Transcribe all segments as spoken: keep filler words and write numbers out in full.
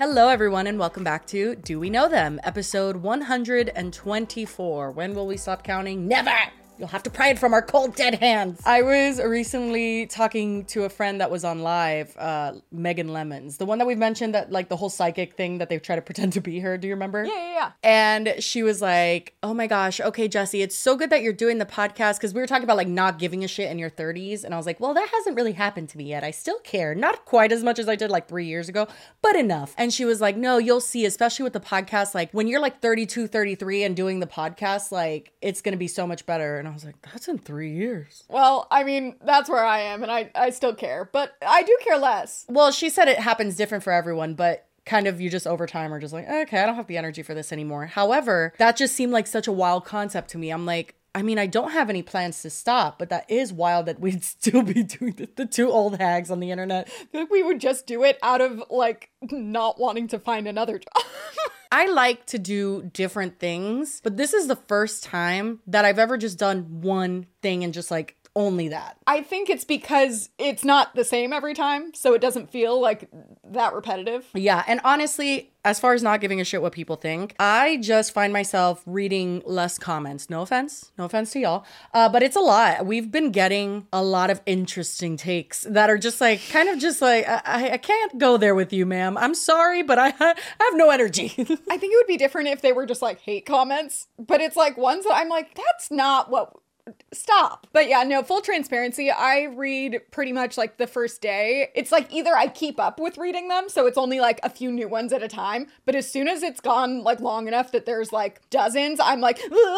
Hello, everyone, and welcome back to Do We Know Them, episode one hundred twenty-four. When will we stop counting? Never! You'll have to pry it from our cold, dead hands. I was recently talking to a friend that was on live, uh, Megan Lemons, the one that we've mentioned that, like, the whole psychic thing that they've tried to pretend to be her. Do you remember? Yeah, yeah, yeah. And she was like, oh my gosh, okay, Jessie, it's so good that you're doing the podcast, because we were talking about, like, not giving a shit in your thirties. And I was like, well, that hasn't really happened to me yet. I still care. Not quite as much as I did, like, three years ago, but enough. And she was like, no, you'll see, especially with the podcast, like, when you're, like, thirty-two, thirty-three and doing the podcast, like, it's going to be so much better. And I was like, that's in three years. Well, I mean, that's where I am, and I, I still care, but I do care less. Well, she said it happens different for everyone, but kind of you just over time are just like, okay, I don't have the energy for this anymore. However, that just seemed like such a wild concept to me. I'm like, I mean, I don't have any plans to stop, but that is wild that we'd still be doing the, the two old hags on the internet. I feel like we would just do it out of, like, not wanting to find another job. I like to do different things, but this is the first time that I've ever just done one thing and just like only that. I think it's because it's not the same every time, so it doesn't feel like that repetitive. Yeah, and honestly, as far as not giving a shit what people think, I just find myself reading less comments. No offense. No offense to y'all. Uh, but it's a lot. We've been getting a lot of interesting takes that are just like, kind of just like, I, I can't go there with you, ma'am. I'm sorry, but I, I have no energy. I think it would be different if they were just like hate comments, but it's like ones that I'm like, that's not what... Stop. But yeah, no, full transparency, I read pretty much like the first day. It's like either I keep up with reading them, so it's only like a few new ones at a time, but as soon as it's gone like long enough that there's like dozens, I'm like,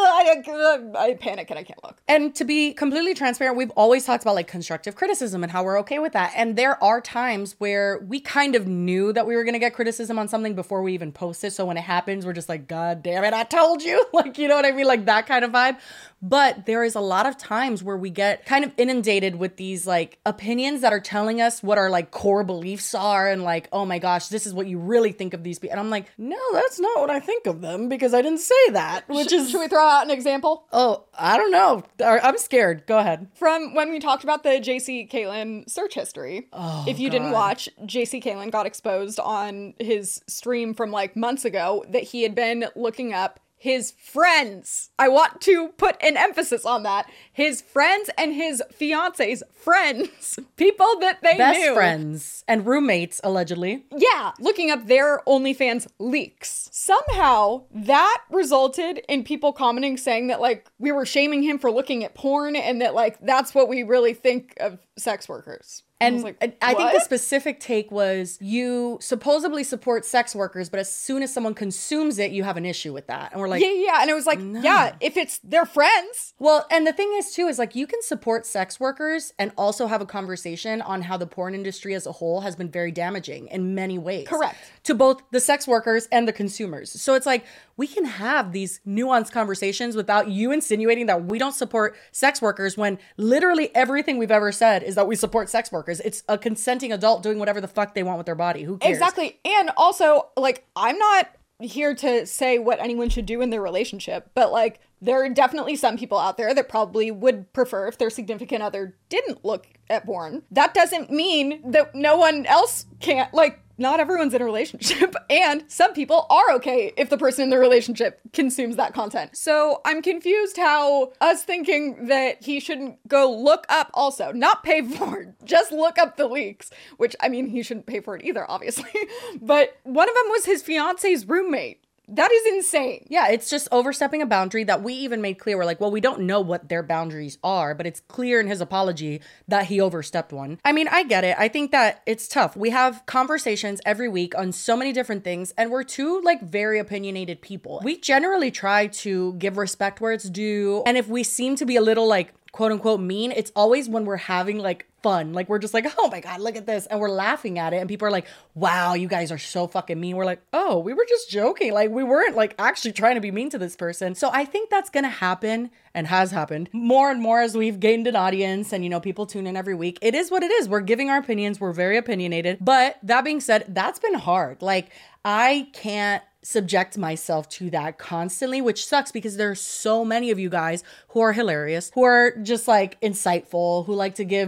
I, I panic and I can't look. And to be completely transparent, we've always talked about like constructive criticism and how we're okay with that. And there are times where we kind of knew that we were going to get criticism on something before we even post it. So when it happens, we're just like, God damn it, I told you. Like, you know what I mean? Like that kind of vibe. But there is a lot of times where we get kind of inundated with these like opinions that are telling us what our like core beliefs are and like, oh my gosh, this is what you really think of these people. And I'm like, no, that's not what I think of them because I didn't say that, which Sh- is... Should we throw out an example? Oh, I don't know. I'm scared. Go ahead. From when we talked about the J C Caitlin search history. Oh, if you God. didn't watch, J C Caitlin got exposed on his stream from like months ago that he had been looking up his friends. I want to put an emphasis on that. His friends and his fiance's friends. People that they Best knew. friends and roommates, allegedly. Yeah, looking up their OnlyFans leaks. Somehow that resulted in people commenting saying that like we were shaming him for looking at porn and that like that's what we really think of sex workers. And I, like, I I think what? the specific take was you supposedly support sex workers, but as soon as someone consumes it, you have an issue with that. And we're like, yeah, yeah. And it was like, no. yeah, if it's their friends. Well, and the thing is too, is like you can support sex workers and also have a conversation on how the porn industry as a whole has been very damaging in many ways. Correct. To both the sex workers and the consumers. So it's like, we can have these nuanced conversations without you insinuating that we don't support sex workers when literally everything we've ever said is that we support sex workers. It's a consenting adult doing whatever the fuck they want with their body. Who cares? Exactly. And also, like, I'm not here to say what anyone should do in their relationship, but like, there are definitely some people out there that probably would prefer if their significant other didn't look at porn. That doesn't mean that no one else can't, like, not everyone's in a relationship, and some people are okay if the person in the relationship consumes that content. So I'm confused how us thinking that he shouldn't go look up also, not pay for it, just look up the leaks, which, I mean, he shouldn't pay for it either, obviously. But one of them was his fiance's roommate. That is insane. Yeah, it's just overstepping a boundary that we even made clear. We're like, well, we don't know what their boundaries are, but it's clear in his apology that he overstepped one. I mean, I get it. I think that it's tough. We have conversations every week on so many different things, and we're two like very opinionated people. We generally try to give respect where it's due. And if we seem to be a little like quote unquote mean, it's always when we're having like fun. Like we're just like, oh my God, look at this. And we're laughing at it. And people are like, wow, you guys are so fucking mean. We're like, oh, we were just joking. Like we weren't like actually trying to be mean to this person. So I think that's going to happen and has happened more and more as we've gained an audience and, you know, people tune in every week. It is what it is. We're giving our opinions. We're very opinionated. But that being said, that's been hard. Like I can't subject myself to that constantly, which sucks because there's so many of you guys who are hilarious, who are just like insightful, who like to give, you know,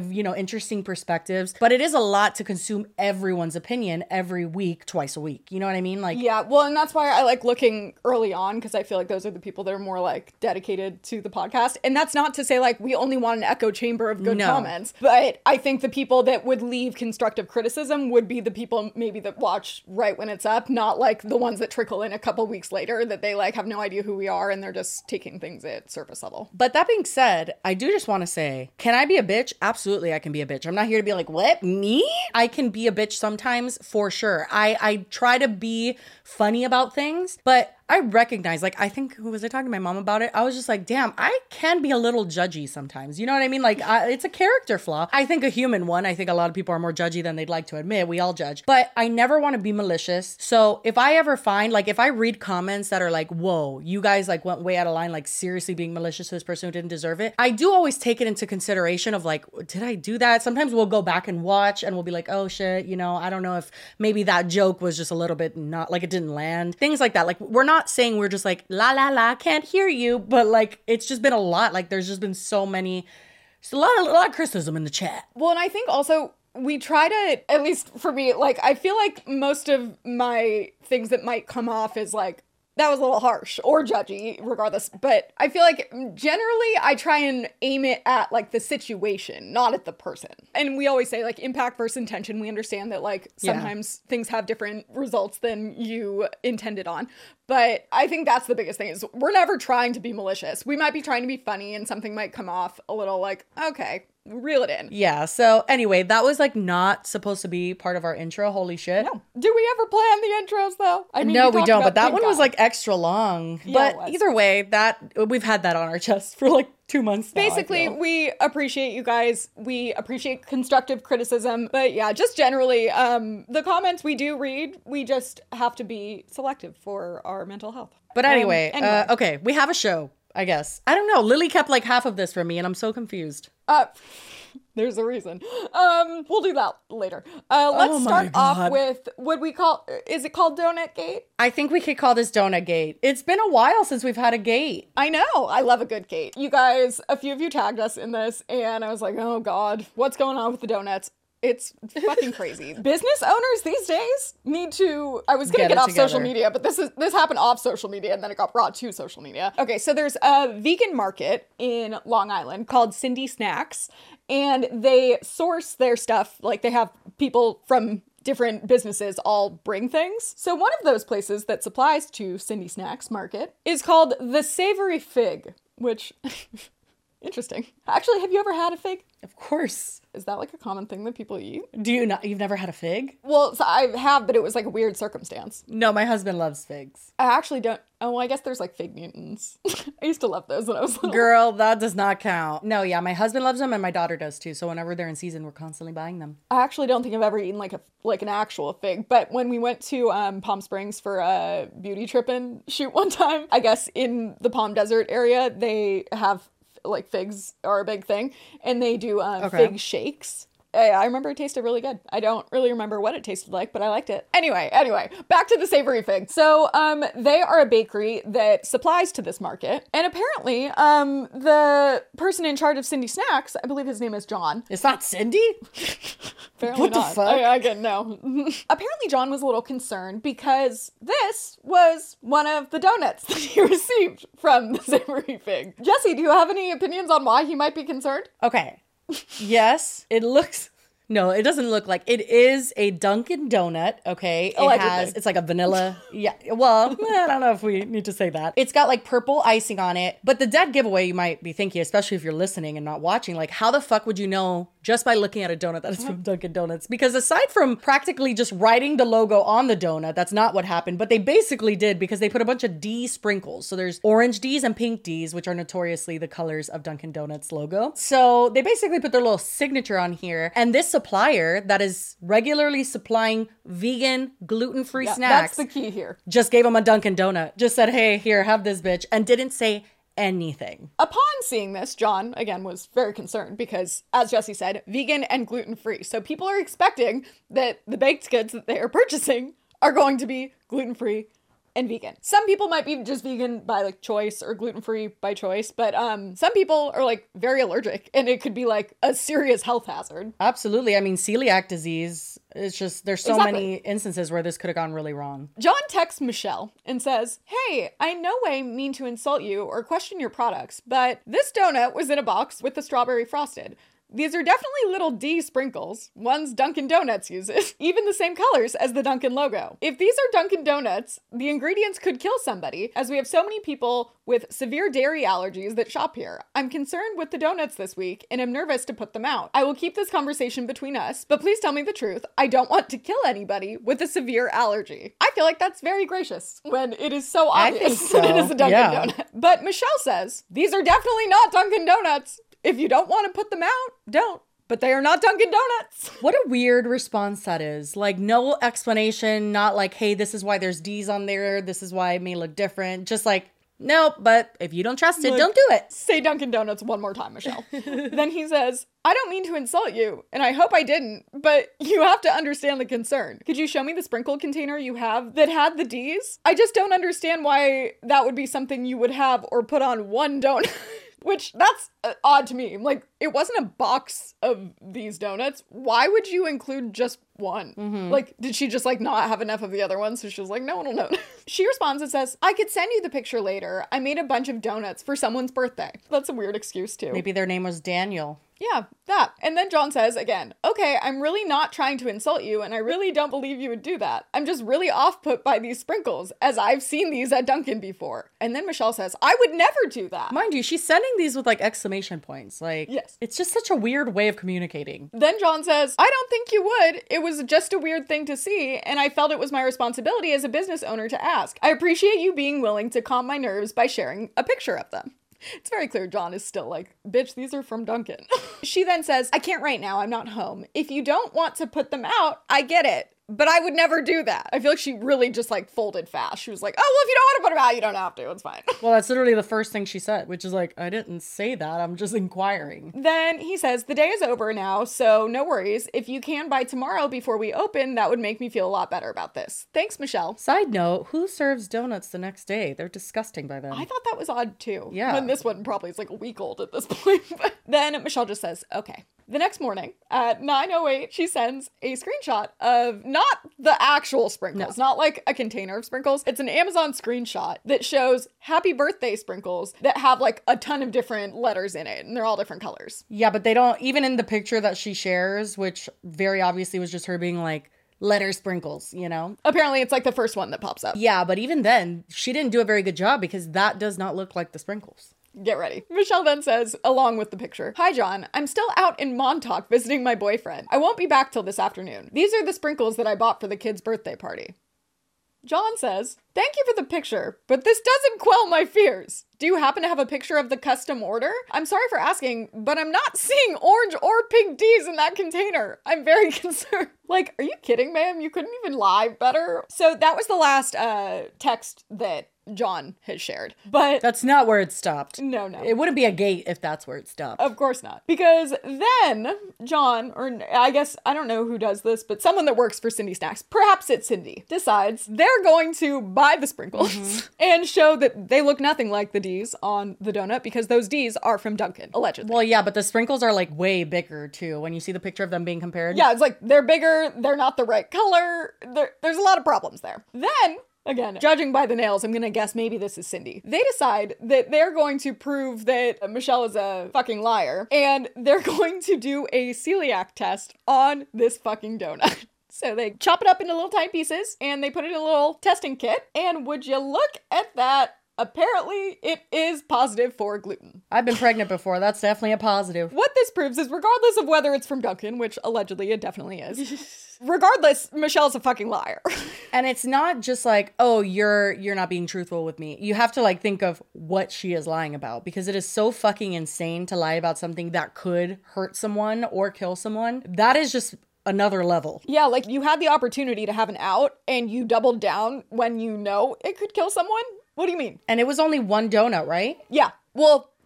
interesting perspectives, but it is a lot to consume everyone's opinion every week, twice a week. You know what I mean? Like, yeah, well, and that's why I like looking early on, because I feel like those are the people that are more like dedicated to the podcast. And that's not to say like we only want an echo chamber of good No. comments, but I think the people that would leave constructive criticism would be the people maybe that watch right when it's up, not like the ones that trickle in a couple weeks later that they like have no idea who we are and they're just taking things at surface level. but that being said, I do just want to say, can I be a bitch? Absolutely, I can be a bitch. I'm not here to be like, what, me? I can be a bitch sometimes, for sure. I, I try to be funny about things, but I recognize, like, I think, who was I talking to my mom about it? I was just like, damn, I can be a little judgy sometimes. You know what I mean? Like, I, it's a character flaw. I think a human one. I think a lot of people are more judgy than they'd like to admit. We all judge. But I never want to be malicious. So if I ever find, like, if I read comments that are like, whoa, you guys, like, went way out of line, like, seriously being malicious to this person who didn't deserve it, I do always take it into consideration of, like, did I do that? Sometimes we'll go back and watch and we'll be like, oh, shit, you know, I don't know if maybe that joke was just a little bit not, like, it didn't land. Things like that. Like, we're not saying we're just like, la la la, can't hear you, but like, it's just been a lot. Like, there's just been so many, it's a lot, a lot of criticism in the chat. Well, and I think also we try to, at least for me, like, I feel like most of my things that might come off is like, that was a little harsh or judgy, regardless. But I feel like generally I try and aim it at like the situation, not at the person. And we always say like impact versus intention. We understand that like sometimes yeah. things have different results than you intended on. But I think that's the biggest thing is we're never trying to be malicious. We might be trying to be funny and something might come off a little like, okay, reel it in. Yeah. So anyway, that was like not supposed to be part of our intro. Holy shit. No. Do we ever plan the intros though? I mean, no, we, we don't. But that one was like extra long. Yeah, but either way, that we've had that on our chest for like two months now, basically, we appreciate you guys. We appreciate constructive criticism. But yeah, just generally, um, the comments we do read, we just have to be selective for our mental health. But anyway, um, anyway. Uh, okay, we have a show, I guess. I don't know. Lily kept like half of this from me and I'm so confused. Uh, there's a reason. Um, we'll do that later. Uh, let's oh start God. off with what we call, is it called Donut Gate? I think we could call this Donut Gate. It's been a while since we've had a gate. I know. I love a good gate. You guys, a few of you tagged us in this and I was like, oh God, what's going on with the donuts? It's fucking crazy. Business owners these days need to, I was gonna get, get off together. Social media, but this is this happened off social media and then it got brought to social media. Okay, so there's a vegan market in Long Island called Cindy Snacks, and they source their stuff, like they have people from different businesses all bring things. So one of those places that supplies to Cindy Snacks Market is called the Savory Fig, which... Interesting. Actually, have you ever had a fig? Of course. Is that like a common thing that people eat? Do you not? You've never had a fig? Well, so I have, but it was like a weird circumstance. No, my husband loves figs. I actually don't. Oh, well, I guess there's like fig Newtons. I used to love those when I was little. Girl, that does not count. No, yeah, my husband loves them and my daughter does too. So whenever they're in season, we're constantly buying them. I actually don't think I've ever eaten like a like an actual fig. But when we went to um, Palm Springs for a beauty trip and shoot one time, I guess in the Palm Desert area, they have like figs are a big thing and they do um, okay. fig shakes. I, I remember it tasted really good. I don't really remember what it tasted like, but I liked it. Anyway, anyway, back to the Savory Fig. So um, they are a bakery that supplies to this market. And apparently um, the person in charge of Cindy Snacks, I believe his name is John. It's not Cindy? Apparently what not. the fuck? I, I get no. Apparently John was a little concerned because this was one of the donuts that he received from the Savory Fig. Jesse, do you have any opinions on why he might be concerned? Okay. Yes, it looks... No, it doesn't look like it is a Dunkin' Donut. Okay, it Allegedly. has it's like a vanilla. Yeah, well, I don't know if we need to say that. It's got like purple icing on it. But the dead giveaway, you might be thinking, especially if you're listening and not watching, like how the fuck would you know just by looking at a donut that it's from Dunkin' Donuts? Because aside from practically just writing the logo on the donut, that's not what happened. But they basically did because they put a bunch of D sprinkles. So there's orange D's and pink D's, which are notoriously the colors of Dunkin' Donuts logo. So they basically put their little signature on here, and this supplier that is regularly supplying vegan, gluten-free Yeah, snacks. That's the key here. Just gave him a Dunkin' Donut. Just said, hey, here, have this bitch. And didn't say anything. Upon seeing this, John, again, was very concerned because, as Jesse said, vegan and gluten-free. So people are expecting that the baked goods that they are purchasing are going to be gluten-free and vegan. Some people might be just vegan by like choice or gluten-free by choice, but um, some people are like very allergic and it could be like a serious health hazard. Absolutely. I mean, celiac disease, it's just, there's so Exactly. many instances where this could have gone really wrong. John texts Michelle and says, hey, I in no way mean to insult you or question your products, but this donut was in a box with the strawberry frosted. These are definitely little D sprinkles, ones Dunkin' Donuts uses, even the same colors as the Dunkin' logo. If these are Dunkin' Donuts, the ingredients could kill somebody, as we have so many people with severe dairy allergies that shop here. I'm concerned with the donuts this week and am nervous to put them out. I will keep this conversation between us, but please tell me the truth. I don't want to kill anybody with a severe allergy. I feel like that's very gracious when it is so obvious I think so. that it is a Dunkin' Yeah. Donut. But Michelle says, these are definitely not Dunkin' Donuts. If you don't want to put them out, don't. But they are not Dunkin' Donuts. What a weird response that is. Like, no explanation, not like, hey, this is why there's D's on there, this is why it may look different. Just like, nope, but if you don't trust it, Like, don't do it. Say Dunkin' Donuts one more time, Michelle. Then he says, I don't mean to insult you, and I hope I didn't, but you have to understand the concern. Could you show me the sprinkle container you have that had the D's? I just don't understand why that would be something you would have or put on one donut. Which, that's uh, odd to me. Like, it wasn't a box of these donuts. Why would you include just one? Mm-hmm. Like, did she just, like, not have enough of the other ones? So she was like, no one will know. She responds and says, I could send you the picture later. I made a bunch of donuts for someone's birthday. That's a weird excuse, too. Maybe their name was Daniel. Yeah, that. And then John says again, okay, I'm really not trying to insult you, and I really don't believe you would do that. I'm just really off put by these sprinkles, as I've seen these at Dunkin' before. And then Michelle says, I would never do that. Mind you, she's sending these with like exclamation points. Like, Yes. It's just such a weird way of communicating. Then John says, I don't think you would. It was just a weird thing to see, and I felt it was my responsibility as a business owner to ask. I appreciate you being willing to calm my nerves by sharing a picture of them. It's very clear John is still like, bitch, these are from Dunkin'. She then says, I can't right now. I'm not home. If you don't want to put them out, I get it. But I would never do that. I feel like she really just like folded fast. She was like, oh, well, if you don't want to put them out, you don't have to. It's fine. Well, that's literally the first thing she said, which is like, I didn't say that. I'm just inquiring. Then he says, the day is over now, so no worries. If you can by tomorrow before we open, that would make me feel a lot better about this. Thanks, Michelle. Side note, who serves donuts the next day? They're disgusting by then. I thought that was odd too. Yeah. When this one probably is like a week old at this point. But then Michelle just says, okay. The next morning at nine oh eight, she sends a screenshot of not the actual sprinkles, No. not like a container of sprinkles. It's an Amazon screenshot that shows happy birthday sprinkles that have like a ton of different letters in it, and they're all different colors. Yeah, but they don't, even in the picture that she shares, which very obviously was just her being like, letter sprinkles, you know? Apparently it's like the first one that pops up. Yeah, but even then, she didn't do a very good job because that does not look like the sprinkles. Get ready. Michelle then says, along with the picture, Hi, John. I'm still out in Montauk visiting my boyfriend. I won't be back till this afternoon. These are the sprinkles that I bought for the kid's birthday party. John says, thank you for the picture, but this doesn't quell my fears. Do you happen to have a picture of the custom order? I'm sorry for asking, but I'm not seeing orange or pink D's in that container. I'm very concerned. Like, are you kidding, ma'am? You couldn't even lie better. So that was the last uh, text that John has shared. But That's not where it stopped. no, no. It wouldn't be a gate if that's where it stopped. Of course not. Because then John, or I guess, I don't know who does this, but someone that works for Cindy Snacks, perhaps it's Cindy, decides they're going to buy the sprinkles Mm-hmm. and show that they look nothing like the D's on the donut because those D's are from Dunkin', allegedly. Well, yeah, but the sprinkles are like way bigger too. When you see the picture of them being compared. Yeah, it's like they're bigger, they're not the right color, there, there's a lot of problems there. Then, again, judging by the nails, I'm gonna guess maybe this is Cindy. They decide that they're going to prove that Michelle is a fucking liar, and they're going to do a celiac test on this fucking donut. So they chop it up into little tiny pieces, and they put it in a little testing kit, and would you look at that? Apparently, it is positive for gluten. I've been pregnant before. That's definitely a positive. What this proves is regardless of whether it's from Dunkin', which allegedly it definitely is, regardless, Michelle's a fucking liar. And it's not just like, oh, you're you're not being truthful with me. You have to like think of what she is lying about, because it is so fucking insane to lie about something that could hurt someone or kill someone. That is just another level. Yeah, like you had the opportunity to have an out and you doubled down when you know it could kill someone? What do you mean? And it was only one donut, right? Yeah. Well,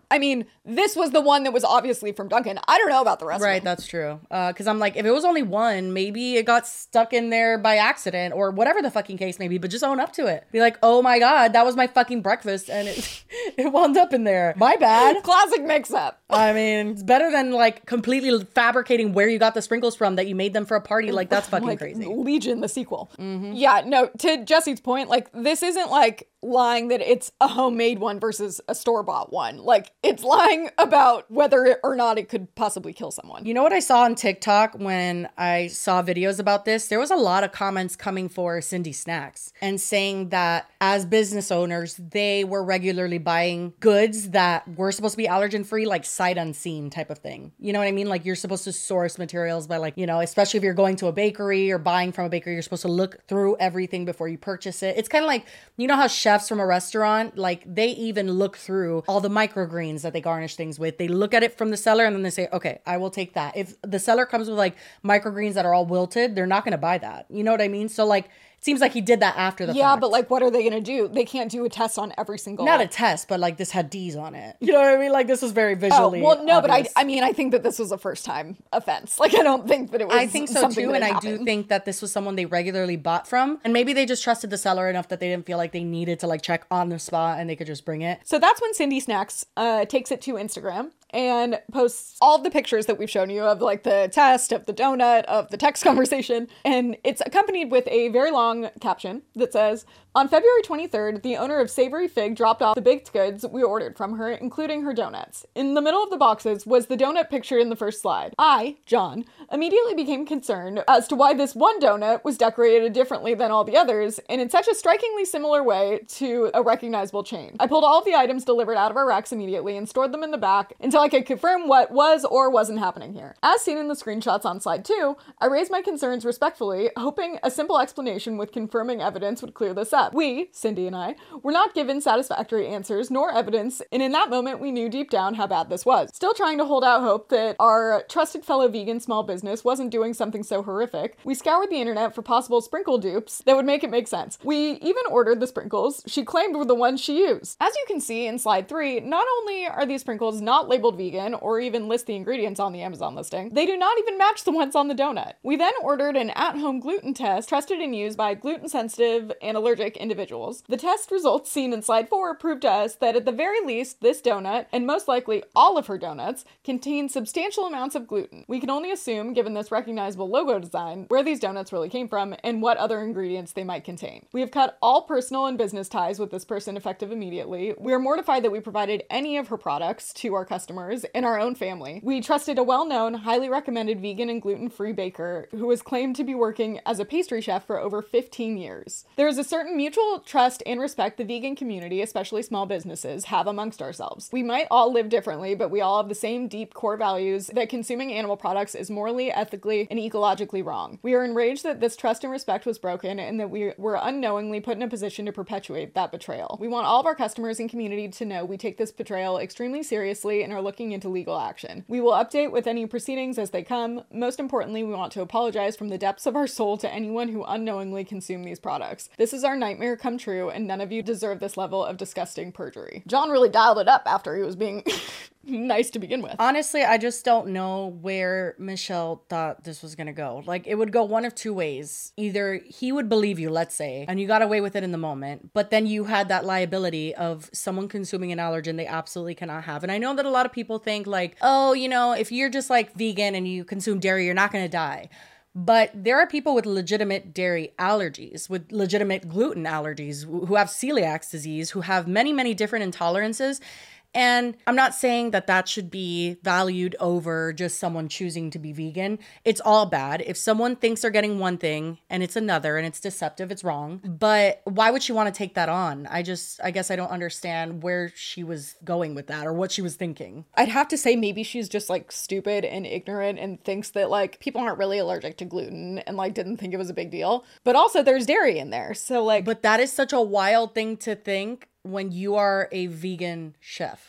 I mean, this was the one that was obviously from Dunkin'. I don't know about the rest Right, of them. that's true. Uh, because I'm like, if it was only one, maybe it got stuck in there by accident or whatever the fucking case may be, but just own up to it. Be like, oh my God, that was my fucking breakfast and it, it wound up in there. My bad. Classic mix-up. I mean, it's better than like completely fabricating where you got the sprinkles from that you made them for a party. Like, that's fucking like crazy. Legion, the sequel. Mm-hmm. Yeah, no, to Jesse's point, like, this isn't like lying that it's a homemade one versus a store-bought one. Like, it's lying about whether or not it could possibly kill someone. You know what I saw on TikTok when I saw videos about this? There was a lot of comments coming for Cindy Snacks and saying that as business owners, they were regularly buying goods that were supposed to be allergen-free, like sight unseen type of thing. You know what I mean? Like, you're supposed to source materials by, like, you know, especially if you're going to a bakery or buying from a bakery, you're supposed to look through everything before you purchase it. It's kind of like, you know how chefs from a restaurant, like, they even look through all the microgreens that they garnish things with. They look at it from the seller and then they say, okay, I will take that. If the seller comes with like microgreens that are all wilted, they're not going to buy that. You know what I mean? So like, it seems like he did that after the yeah, fact. but like, what are they going to do? They can't do a test on every single... Not a test, but like this had D's on it. You know what I mean? Like, this was very visually Oh, well, no, obvious. but I I mean, I think that this was a first time offense. Like, I don't think that it was I think so something too, that and I happened. do think that this was someone they regularly bought from, and maybe they just trusted the seller enough that they didn't feel like they needed to like check on the spot and they could just bring it. So that's when Cindy Snacks uh, takes it to Instagram and posts all of the pictures that we've shown you of like the test, of the donut, of the text conversation. And it's accompanied with a very long caption that says, on February twenty-third, the owner of Savory Fig dropped off the baked goods we ordered from her, including her donuts. In the middle of the boxes was the donut pictured in the first slide. I, John, immediately became concerned as to why this one donut was decorated differently than all the others, and in such a strikingly similar way to a recognizable chain. I pulled all of the items delivered out of our racks immediately and stored them in the back until I could confirm what was or wasn't happening here. As seen in the screenshots on slide two, I raised my concerns respectfully, hoping a simple explanation with confirming evidence would clear this up. We, Cindy and I, were not given satisfactory answers nor evidence, and in that moment we knew deep down how bad this was. Still trying to hold out hope that our trusted fellow vegan small business wasn't doing something so horrific, we scoured the internet for possible sprinkle dupes that would make it make sense. We even ordered the sprinkles she claimed were the ones she used. As you can see in slide three, not only are these sprinkles not labeled vegan or even list the ingredients on the Amazon listing, they do not even match the ones on the donut. We then ordered an at-home gluten test trusted and used by gluten-sensitive and allergic individuals. The test results seen in slide four proved to us that at the very least, this donut, and most likely all of her donuts, contain substantial amounts of gluten. We can only assume, given this recognizable logo design, where these donuts really came from and what other ingredients they might contain. We have cut all personal and business ties with this person effective immediately. We are mortified that we provided any of her products to our customers and our own family. We trusted a well-known, highly recommended vegan and gluten-free baker who was claimed to be working as a pastry chef for over fifteen years. There is a certain mutual trust and respect the vegan community, especially small businesses, have amongst ourselves. We might all live differently, but we all have the same deep core values that consuming animal products is morally, ethically, and ecologically wrong. We are enraged that this trust and respect was broken and that we were unknowingly put in a position to perpetuate that betrayal. We want all of our customers and community to know we take this betrayal extremely seriously and are looking into legal action. We will update with any proceedings as they come. Most importantly, we want to apologize from the depths of our soul to anyone who unknowingly consumed these products. This is our nightmare come true, and none of you deserve this level of disgusting perjury. John really dialed it up after he was being nice to begin with. Honestly, I just don't know where Michelle thought this was gonna go. Like, it would go one of two ways. Either he would believe you, let's say, and you got away with it in the moment, but then you had that liability of someone consuming an allergen they absolutely cannot have. And I know that a lot of people think like, oh, you know, if you're just like vegan and you consume dairy, you're not gonna die. But there are people with legitimate dairy allergies, with legitimate gluten allergies, who have celiac disease, who have many, many different intolerances. And I'm not saying that that should be valued over just someone choosing to be vegan. It's all bad. If someone thinks they're getting one thing and it's another and it's deceptive, it's wrong. But why would she want to take that on? I just, I guess I don't understand where she was going with that or what she was thinking. I'd have to say maybe she's just like stupid and ignorant and thinks that like people aren't really allergic to gluten and like didn't think it was a big deal. But also there's dairy in there. So like, but that is such a wild thing to think when you are a vegan chef.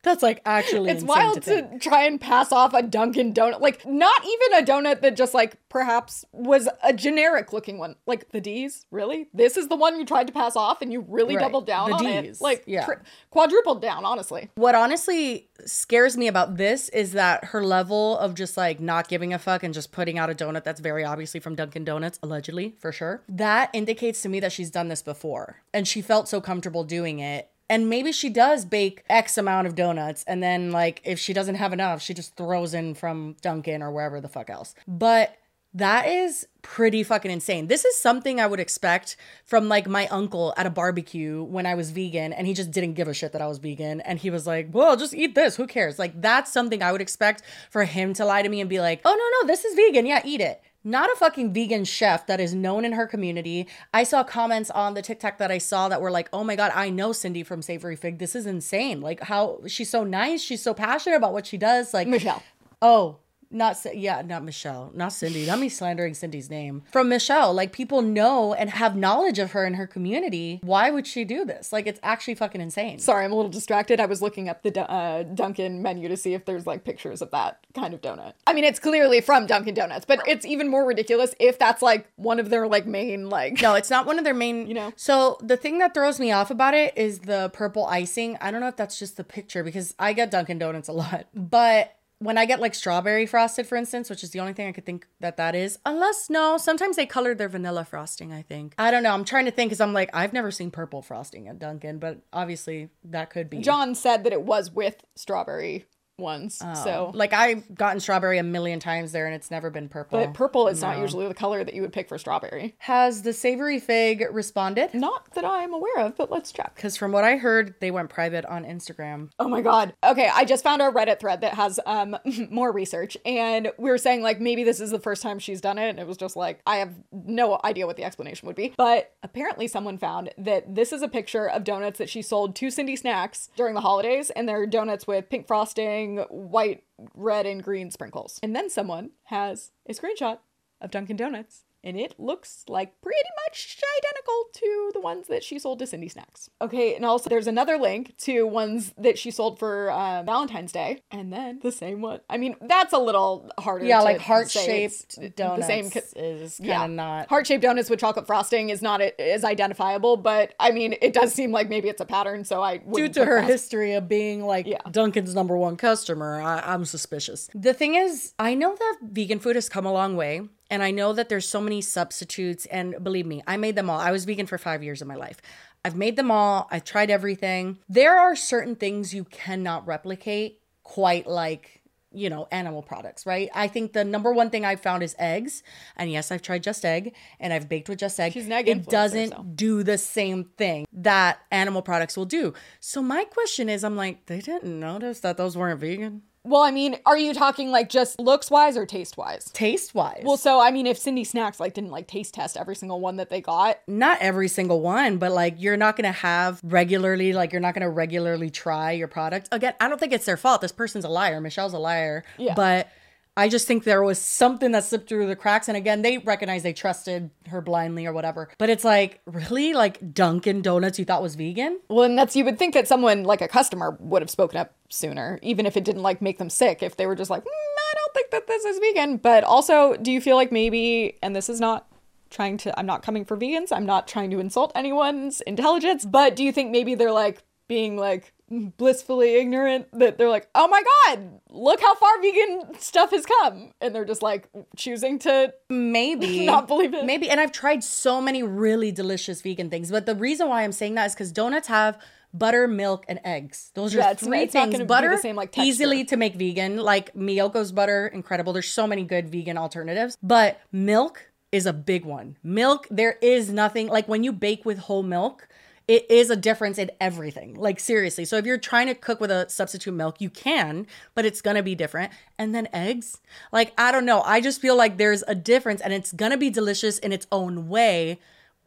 That's like actually It's insane wild to, to, try and pass off a Dunkin' Donut. Like, not even a donut that just, like, perhaps was a generic looking one. Like, the D's? Really? This is the one you tried to pass off and you really Right. doubled down The on D's. it? Like, Yeah. tri- quadrupled down, honestly. What honestly scares me about this is that her level of just like not giving a fuck and just putting out a donut that's very obviously from Dunkin' Donuts, allegedly, for sure. That indicates to me that she's done this before and she felt so comfortable doing it. And maybe she does bake X amount of donuts and then like if she doesn't have enough, she just throws in from Dunkin' or wherever the fuck else. But that is pretty fucking insane. This is something I would expect from like my uncle at a barbecue when I was vegan and he just didn't give a shit that I was vegan. And he was like, well, just eat this. Who cares? Like that's something I would expect for him to lie to me and be like, oh, no, no, this is vegan. Yeah, eat it. Not a fucking vegan chef that is known in her community. I saw comments on the TikTok that I saw that were like, oh my God, I know Cindy from Savory Fig. This is insane. Like how she's so nice. She's so passionate about what she does. Like Michelle. Oh, not, yeah, not Michelle, not Cindy, not me slandering Cindy's name. From Michelle, like people know and have knowledge of her in her community. Why would she do this? Like it's actually fucking insane. Sorry, I'm a little distracted. I was looking up the uh, Dunkin' menu to see if there's like pictures of that kind of donut. I mean, it's clearly from Dunkin' Donuts, but it's even more ridiculous if that's like one of their like main like. No, it's not one of their main, You know. So the thing that throws me off about it is the purple icing. I don't know if that's just the picture because I get Dunkin' Donuts a lot, but when I get like strawberry frosted, for instance, which is the only thing I could think that that is, unless no, sometimes they colored their vanilla frosting, I think. I don't know. I'm trying to think because I'm like, I've never seen purple frosting at Dunkin', but obviously that could be. John said that it was with strawberry ones. So Like I've gotten strawberry a million times there and it's never been purple. but purple is No. not usually the color that you would pick for strawberry. Has the Savory Fig responded? Not that I'm aware of, but let's check. Because from what I heard, they went private on Instagram. Oh my God. Okay, I just found a Reddit thread that has um more research, and we were saying like maybe this is the first time she's done it, and it was just like I have no idea what the explanation would be. But apparently someone found that this is a picture of donuts that she sold to Cindy Snacks during the holidays, and they're donuts with pink frosting, white, red, and green sprinkles. And then someone has a screenshot of Dunkin' Donuts, and it looks like pretty much identical to the ones that she sold to Cindy Snacks. Okay, and also there's another link to ones that she sold for uh, Valentine's Day, and then the same one. I mean, that's a little harder. Yeah, to like say heart-shaped it's donuts The same co- is kind of yeah, not. heart-shaped donuts with chocolate frosting is not as identifiable, but I mean, it does seem like maybe it's a pattern. So I Due wouldn't to put her past- history of being like Yeah. Dunkin's number one customer, I, I'm suspicious. The thing is, I know that vegan food has come a long way. And I know that there's so many substitutes. And believe me, I made them all. I was vegan for five years of my life. I've made them all. I've tried everything. There are certain things you cannot replicate quite like, you know, animal products, right? I think the number one thing I've found is eggs. And yes, I've tried Just Egg and I've baked with Just Egg. She's an egg It influencer, doesn't so. do the same thing that animal products will do. So my question is, I'm like, they didn't notice that those weren't vegan? Well, I mean, are you talking like just looks wise or taste wise? Taste wise. Well, so I mean, if Cindy Snacks like didn't like taste test every single one that they got, not every single one, but like you're not going to have regularly, like you're not going to regularly try your product. Again, I don't think it's their fault. This person's a liar. Michelle's a liar. Yeah. But I just think there was something that slipped through the cracks. And again, they recognize they trusted her blindly or whatever. But it's like, really? Like Dunkin' Donuts you thought was vegan? well, and that's, you would think that someone like a customer would have spoken up sooner, even if it didn't like make them sick, if they were just like, mm, I don't think that this is vegan. But also, do you feel like maybe, and this is not trying to, I'm not coming for vegans, I'm not trying to insult anyone's intelligence, but do you think maybe they're like being like blissfully ignorant, that they're like, oh my God, look how far vegan stuff has come, and they're just like choosing to Maybe. not believe it? Maybe. And I've tried so many really delicious vegan things. But the reason why I'm saying that is because donuts have butter, milk, and eggs. Those are Yeah, it's- three it's not things. gonna be Butter, the same, like, texture. easily to make vegan. Like Miyoko's butter, incredible. There's so many good vegan alternatives. But milk is a big one. Milk, there is nothing, like when you bake with whole milk, it is a difference in everything. Like seriously. So if you're trying to cook with a substitute milk, you can, but it's going to be different. And then eggs, like, I don't know. I just feel like there's a difference and it's going to be delicious in its own way, but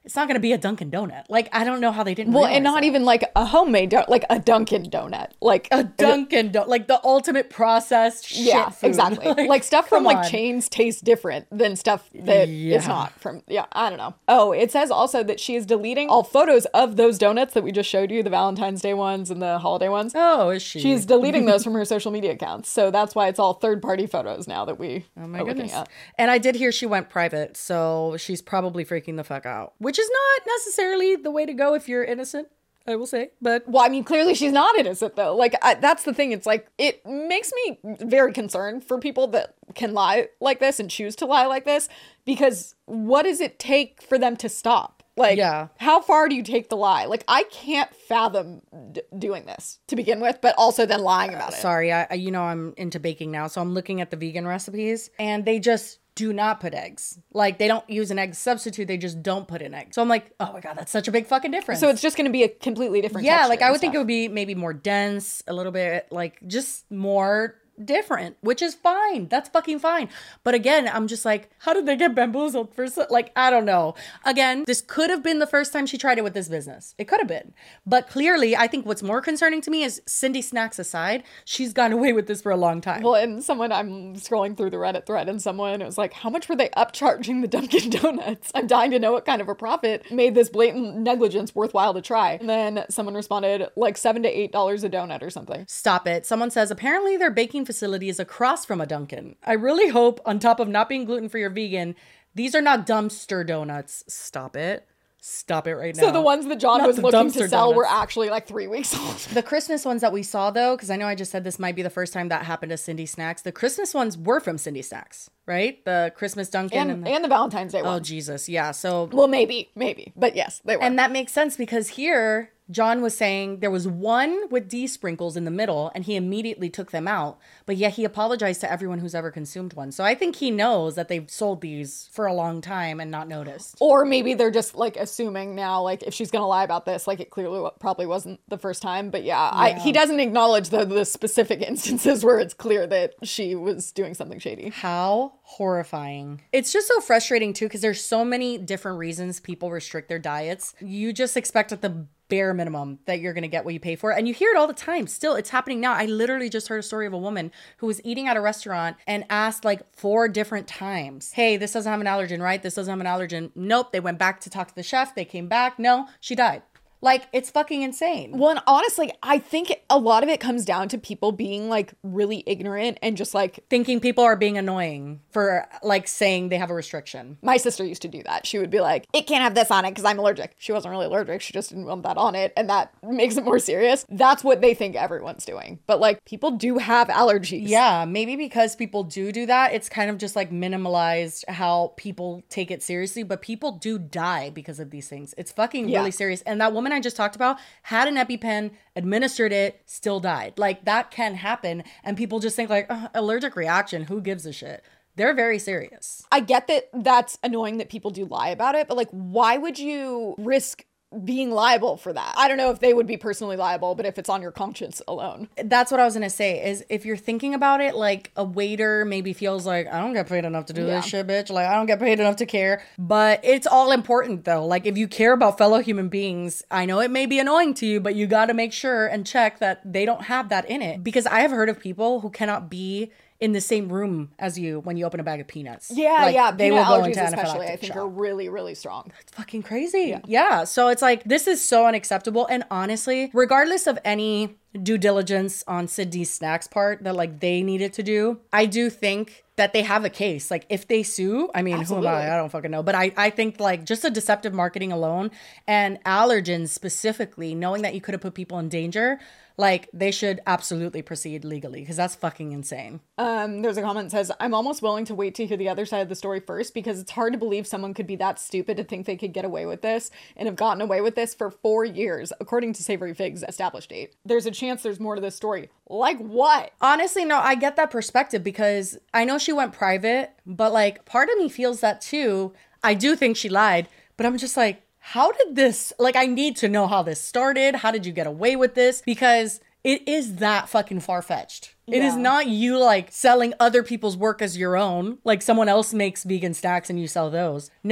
it's not going to be a Dunkin' Donut. Like, I don't know how they didn't Well, realize and not that. even like a homemade donut, like a Dunkin' Donut. Like a Dunkin' Donut, like the ultimate processed shit yeah, food. exactly. Like, Like, stuff from come like on. chains tastes different than stuff that Yeah. is not from, yeah, I don't know. Oh, it says also that she is deleting all photos of those donuts that we just showed you, the Valentine's Day ones and the holiday ones. Oh, is she? She's deleting those from her social media accounts. So that's why it's all third party photos now that we Oh my are goodness. looking at. And I did hear she went private, so she's probably freaking the fuck out, which is not necessarily the way to go if you're innocent, I will say. But Well, I mean, clearly she's not innocent, though. Like, I, that's the thing. It's like, it makes me very concerned for people that can lie like this and choose to lie like this, because what does it take for them to stop? Like, Yeah. how far do you take the lie? Like, I can't fathom d- doing this to begin with, but also then lying about it. sorry, I I- you know I'm into baking now, so I'm looking at the vegan recipes, and they just do not put eggs. Like, they don't use an egg substitute, they just don't put an egg. So I'm like, oh my god, that's such a big fucking difference. So it's just going to be a completely different yeah, texture like I and would think it stuff. would be maybe more dense, a little bit like just more different, which is fine. That's fucking fine. But again, I'm just like, how did they get bamboozled for so, like, I don't know. Again, this could have been the first time she tried it with this business. It could have been. But clearly, I think what's more concerning to me is Cindy Snacks aside, she's gone away with this for a long time. Well, and someone, I'm scrolling through the Reddit thread, and someone it was like, how much were they upcharging the Dunkin' Donuts? I'm dying to know what kind of a profit made this blatant negligence worthwhile to try. And then someone responded, like seven to eight dollars a donut or something. Stop it. Someone says, apparently their baking facility is across from a Dunkin'. I really hope, on top of not being gluten-free or vegan, these are not dumpster donuts. Stop it. Stop it right now. So the ones that John Not was the looking to dumpster sell were donuts. actually like three weeks old. The Christmas ones that we saw, though, because I know I just said this might be the first time that happened to Cindy Snacks. The Christmas ones were from Cindy Snacks, right? The Christmas Dunkin' And, and, the- and the Valentine's Day oh one. Jesus, yeah. So Well, maybe, maybe. But yes, they were. and that makes sense because here John was saying there was one with D sprinkles in the middle, and he immediately took them out. But yet he apologized to everyone who's ever consumed one. So I think he knows that they've sold these for a long time and not noticed. Or maybe they're just like assuming now, like if she's gonna lie about this, like it clearly wa- probably wasn't the first time. But yeah, I, he doesn't acknowledge the, the specific instances where it's clear that she was doing something shady. How horrifying. It's just so frustrating too, because there's so many different reasons people restrict their diets. You just expect at the bare minimum that you're going to get what you pay for. And you hear it all the time. Still, it's happening now. I literally just heard a story of a woman who was eating at a restaurant and asked like four different times, hey, this doesn't have an allergen, right? This doesn't have an allergen. Nope. They went back to talk to the chef. They came back. No, she died. Like, it's fucking insane. Well, and honestly, I think a lot of it comes down to people being like really ignorant and just like, Thinking people are being annoying for like saying they have a restriction. my sister used to do that. She would be like, it can't have this on it because I'm allergic. She wasn't really allergic. She just didn't want that on it. And that makes it more serious. That's what they think everyone's doing. But like, people do have allergies. Yeah, maybe because people do do that, it's kind of just like minimalized how people take it seriously, but people do die because of these things. It's fucking Yeah. really serious. And that woman I just talked about had an EpiPen, administered it, still died. Like, that can happen. And people just think like, "Ugh, allergic reaction, who gives a shit?" They're very serious. I get that that's annoying that people do lie about it, but like, why would you risk being liable for that? I don't know if they would be personally liable, but if it's on your conscience alone. That's what I was gonna say, is if you're thinking about it, like a waiter maybe feels like, I don't get paid enough to do Yeah. this shit, bitch. Like, I don't get paid enough to care. But it's all important though. Like, if you care about fellow human beings, I know it may be annoying to you, but you gotta make sure and check that they don't have that in it. Because I have heard of people who cannot be in the same room as you when you open a bag of peanuts. Yeah, Like, yeah. They Peanut will go allergies into especially, I anaphylactic think, shock. are really, really strong. Fucking crazy. Yeah. So it's like, this is so unacceptable. And honestly, regardless of any due diligence on Sydney's Snacks part that like they needed to do, I do think that they have a case. Like, if they sue, I mean, Absolutely. who am I? I don't fucking know. But I, I think like just a deceptive marketing alone and allergens specifically, knowing that you could have put people in danger, like they should absolutely proceed legally because that's fucking insane. Um, there's a comment that says, I'm almost willing to wait to hear the other side of the story first because it's hard to believe someone could be that stupid to think they could get away with this and have gotten away with this for four years, according to Savory Fig's established date. There's a chance there's more to this story. Like what? Honestly, no, I get that perspective because I know she went private, but like part of me feels that too. I do think she lied, but I'm just like, how did this, like, I need to know how this started. How did you get away with this? Because it is that fucking far-fetched. It is Yeah. not you like selling other people's work as your own. Like someone else makes vegan snacks and you sell those. No,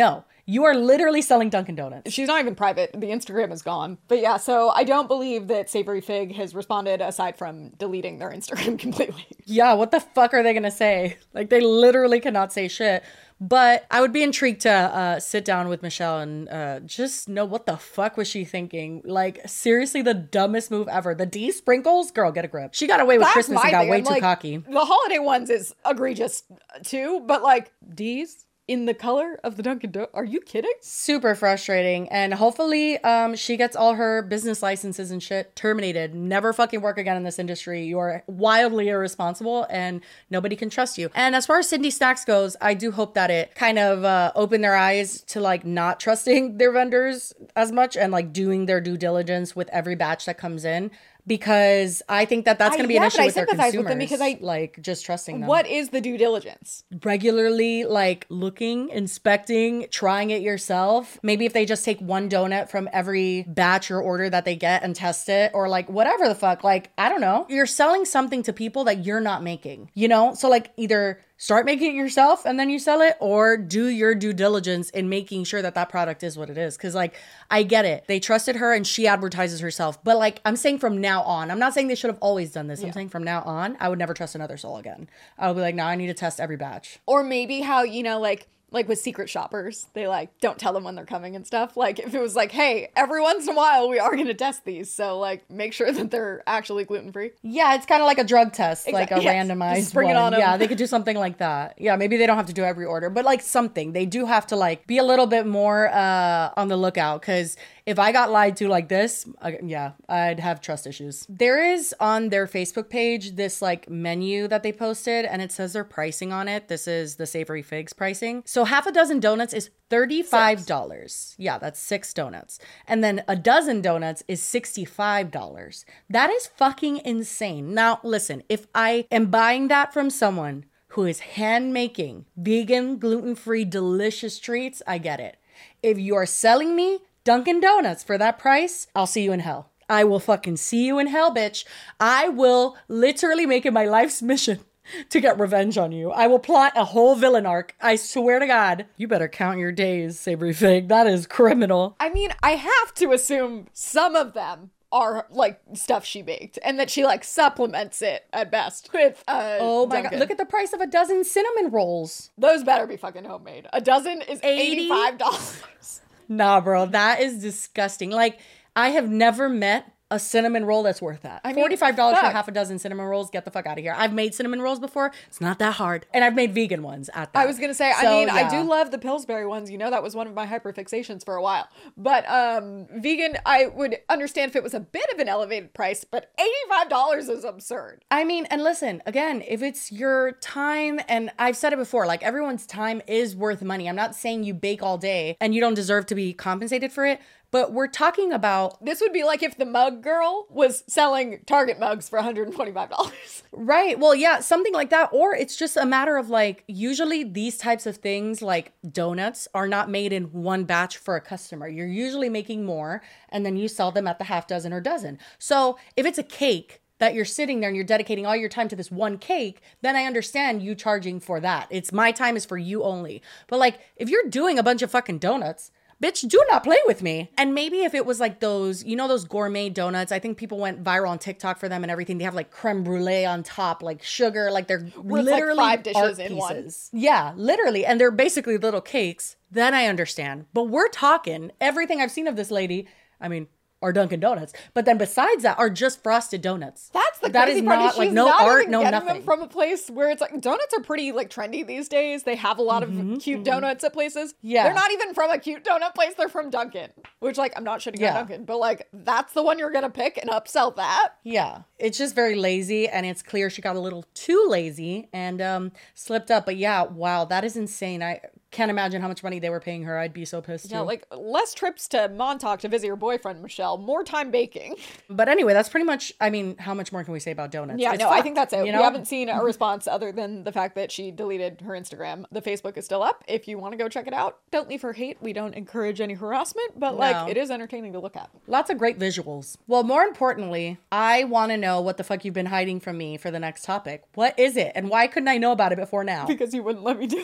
You are literally selling Dunkin' Donuts. She's not even private. The Instagram is gone. But yeah, so I don't believe that Savory Fig has responded aside from deleting their Instagram completely. Yeah, what the fuck are they going to say? Like, they literally cannot say shit. But I would be intrigued to uh, sit down with Michelle and uh, just know what the fuck was she thinking. Like, seriously, the dumbest move ever. The D sprinkles? Girl, get a grip. She got away with That's Christmas my and got thing. way I'm too like, cocky. The holiday ones is egregious too, but like D's in the color of the Dunkin' Donuts. Are you kidding? Super frustrating. And hopefully um, she gets all her business licenses and shit terminated. Never fucking work again in this industry. You are wildly irresponsible and nobody can trust you. And as far as Cindy Stacks goes, I do hope that it kind of uh, opened their eyes to like not trusting their vendors as much and like doing their due diligence with every batch that comes in. Because I think that that's going to be I, an yeah, issue but I with their sympathize consumers. with them because I like just trusting them. What is the due diligence? Regularly like looking, inspecting, trying it yourself. Maybe if they just take one donut from every batch or order that they get and test it, or like whatever the fuck. Like, I don't know. You're selling something to people that you're not making, you know? So like either start making it yourself and then you sell it, or do your due diligence in making sure that that product is what it is. Cause like, I get it. They trusted her and she advertises herself. But like, I'm saying from now on, I'm not saying they should have always done this. Yeah. I'm saying from now on, I would never trust another soul again. I would be like, no, I need to test every batch. Or maybe how, you know, like, like with secret shoppers, they like don't tell them when they're coming and stuff. Like if it was like, hey, every once in a while we are going to test these. So like make sure that they're actually gluten-free. Yeah, it's kind of like a drug test, exactly. Like a yes. randomized Just bring one. It on yeah, they could do something like that. Yeah, maybe they don't have to do every order, but like something. They do have to like be a little bit more uh, on the lookout, because if I got lied to like this, uh, yeah, I'd have trust issues. There is on their Facebook page this like menu that they posted, and it says their pricing on it. This is the Savory Figs pricing. So half a dozen donuts is thirty-five dollars. Six. Yeah, that's six donuts. And then a dozen donuts is sixty-five dollars. That is fucking insane. Now, listen, if I am buying that from someone who is hand making vegan, gluten-free, delicious treats, I get it. If you are selling me Dunkin' Donuts for that price, I'll see you in hell. I will fucking see you in hell, bitch. I will literally make it my life's mission to get revenge on you. I will plot a whole villain arc. I swear to God. You better count your days, Savory Fig. That is criminal. I mean, I have to assume some of them are like stuff she baked and that she like supplements it at best with uh oh my Dunkin'. God, look at the price of a dozen cinnamon rolls. Those better be fucking homemade. A dozen is eighty-five dollars. Nah, bro, that is disgusting. Like, I have never met a cinnamon roll that's worth that. I mean, forty-five dollars fuck. For half a dozen cinnamon rolls. Get the fuck out of here. I've made cinnamon rolls before. It's not that hard. And I've made vegan ones at that. I was going to say, so, I mean, yeah. I do love the Pillsbury ones. You know, that was one of my hyperfixations for a while. But um, vegan, I would understand if it was a bit of an elevated price, but eighty-five dollars is absurd. I mean, and listen, again, if it's your time, and I've said it before, like everyone's time is worth money. I'm not saying you bake all day and you don't deserve to be compensated for it. But we're talking about... This would be like if the mug girl was selling Target mugs for one hundred twenty-five dollars. Right. Well, yeah, something like that. Or it's just a matter of like, usually these types of things like donuts are not made in one batch for a customer. You're usually making more and then you sell them at the half dozen or dozen. So if it's a cake that you're sitting there and you're dedicating all your time to this one cake, then I understand you charging for that. It's my time is for you only. But like, if you're doing a bunch of fucking donuts... Bitch, do not play with me. And maybe if it was like those, you know, those gourmet donuts, I think people went viral on TikTok for them and everything. They have like creme brulee on top, like sugar, like they're Where literally like five dishes art in pieces. one. Yeah, literally. And they're basically little cakes. Then I understand. But we're talking everything I've seen of this lady. I mean, are Dunkin' Donuts. But then besides that are just frosted donuts. That's the that crazy is part. not She's like no not art, even no getting nothing. them from a place where it's like donuts are pretty like trendy these days. They have a lot of mm-hmm, cute mm-hmm. donuts at places. Yeah. They're not even from a cute donut place. They're from Dunkin'. Which like I'm not shitting yeah. on Dunkin', but like that's the one you're gonna pick and upsell that. Yeah. It's just very lazy, and it's clear she got a little too lazy and um slipped up. But yeah, wow, that is insane. I can't imagine how much money they were paying her. I'd be so pissed yeah, too. Like less trips to Montauk to visit your boyfriend, Michelle. More time baking. But anyway, that's pretty much, I mean, how much more can we say about donuts? Yeah, it's no, fucked, I think that's it. You know? We haven't seen a response other than the fact that she deleted her Instagram. The Facebook is still up. If you want to go check it out, don't leave her hate. We don't encourage any harassment, but No. like it is entertaining to look at. Lots of great visuals. Well, more importantly, I want to know what the fuck you've been hiding from me for the next topic. What is it? And why couldn't I know about it before now? Because you wouldn't let me do it.